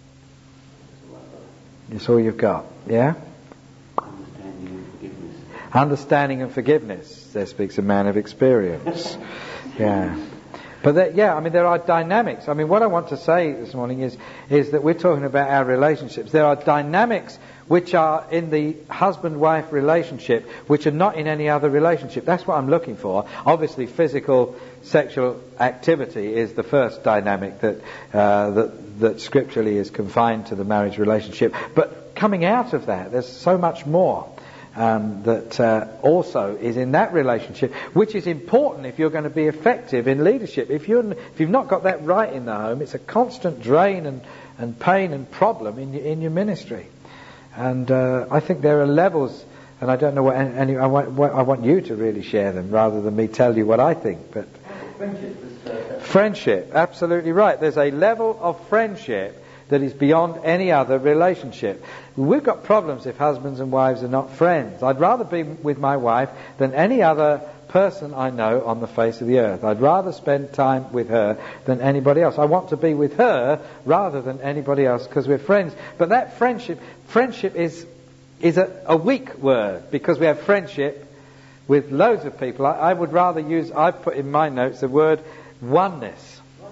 That's all you've got. Yeah? Understanding and forgiveness. Understanding and forgiveness. There speaks a man of experience. Yeah. But that, yeah, I mean, there are dynamics. I mean, what I want to say this morning is, is that we're talking about our relationships. There are dynamics which are in the husband-wife relationship, which are not in any other relationship. That's what I'm looking for. Obviously, physical, sexual activity is the first dynamic that, uh, that, that scripturally is confined to the marriage relationship. But coming out of that, there's so much more. Um, that uh, also is in that relationship, which is important if you're going to be effective in leadership. If you're if you've not got that right in the home, it's a constant drain and, and pain and problem in your, in your ministry. And uh, I think there are levels, and I don't know what any. I want what, I want you to really share them rather than me tell you what I think. But Friendship was uh, friendship, absolutely right. There's a level of friendship that is beyond any other relationship. We've got problems if husbands and wives are not friends. I'd rather be with my wife than any other person I know on the face of the earth. I'd rather spend time with her than anybody else. I want to be with her rather than anybody else because we're friends. But that friendship, friendship is is a, a weak word because we have friendship with loads of people. I, I would rather use, I've put in my notes the word oneness.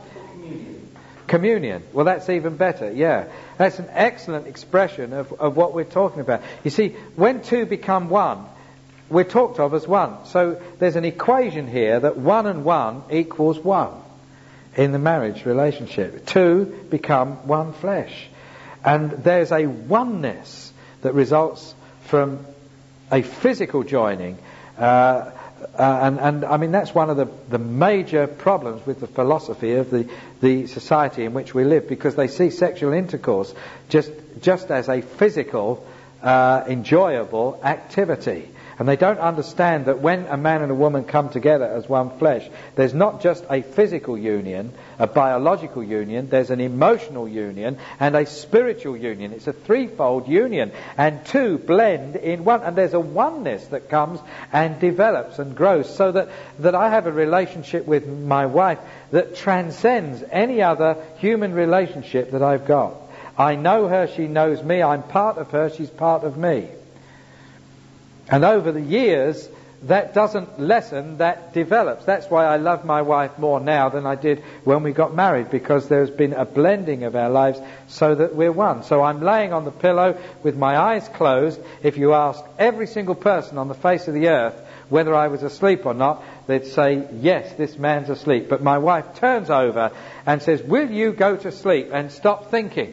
Communion. Well, that's even better, yeah. That's an excellent expression of, of what we're talking about. You see, when two become one, we're talked of as one. So there's an equation here that one and one equals one in the marriage relationship. Two become one flesh. And there's a oneness that results from a physical joining. Uh, Uh, and, and I mean that's one of the, the major problems with the philosophy of the, the society in which we live, because they see sexual intercourse just just as a physical, uh, enjoyable activity, And they don't understand that when a man and a woman come together as one flesh, there's not just a physical union, a biological union, there's an emotional union and a spiritual union. It's a threefold union, and two blend in one, and there's a oneness that comes and develops and grows, so that, that I have a relationship with my wife that transcends any other human relationship that I've got. I know her, she knows me, I'm part of her, she's part of me. And over the years, that doesn't lessen, that develops. That's why I love my wife more now than I did when we got married, because there's been a blending of our lives so that we're one. So I'm laying on the pillow with my eyes closed. If you ask every single person on the face of the earth whether I was asleep or not, they'd say, yes, this man's asleep. But my wife turns over and says, will you go to sleep and stop thinking?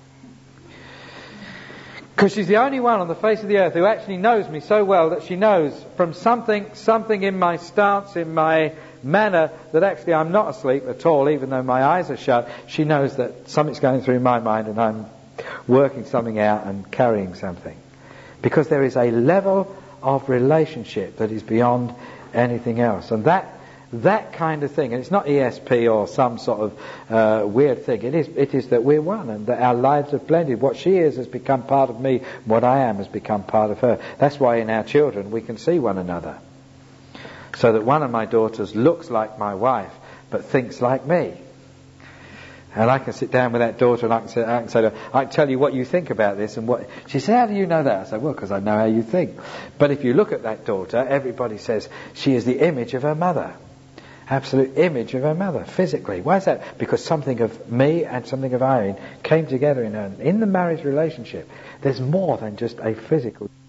Because she's the only one on the face of the earth who actually knows me so well that she knows from something something in my stance, in my manner, that actually I'm not asleep at all, even though my eyes are shut. She knows that something's going through my mind and I'm working something out and carrying something. Because there is a level of relationship that is beyond anything else. And that That kind of thing, and it's not E S P or some sort of uh, weird thing. It is, it is that we're one and that our lives have blended. What she is has become part of me. What I am has become part of her. That's why in our children we can see one another. So that one of my daughters looks like my wife, but thinks like me. And I can sit down with that daughter and I can say, I can say to her, I can tell you what you think about this and what. She said, how do you know that? I said, well, because I know how you think. But if you look at that daughter, everybody says she is the image of her mother. Absolute image of her mother, physically. Why is that? Because something of me and something of Irene came together in her. In the marriage relationship, there's more than just a physical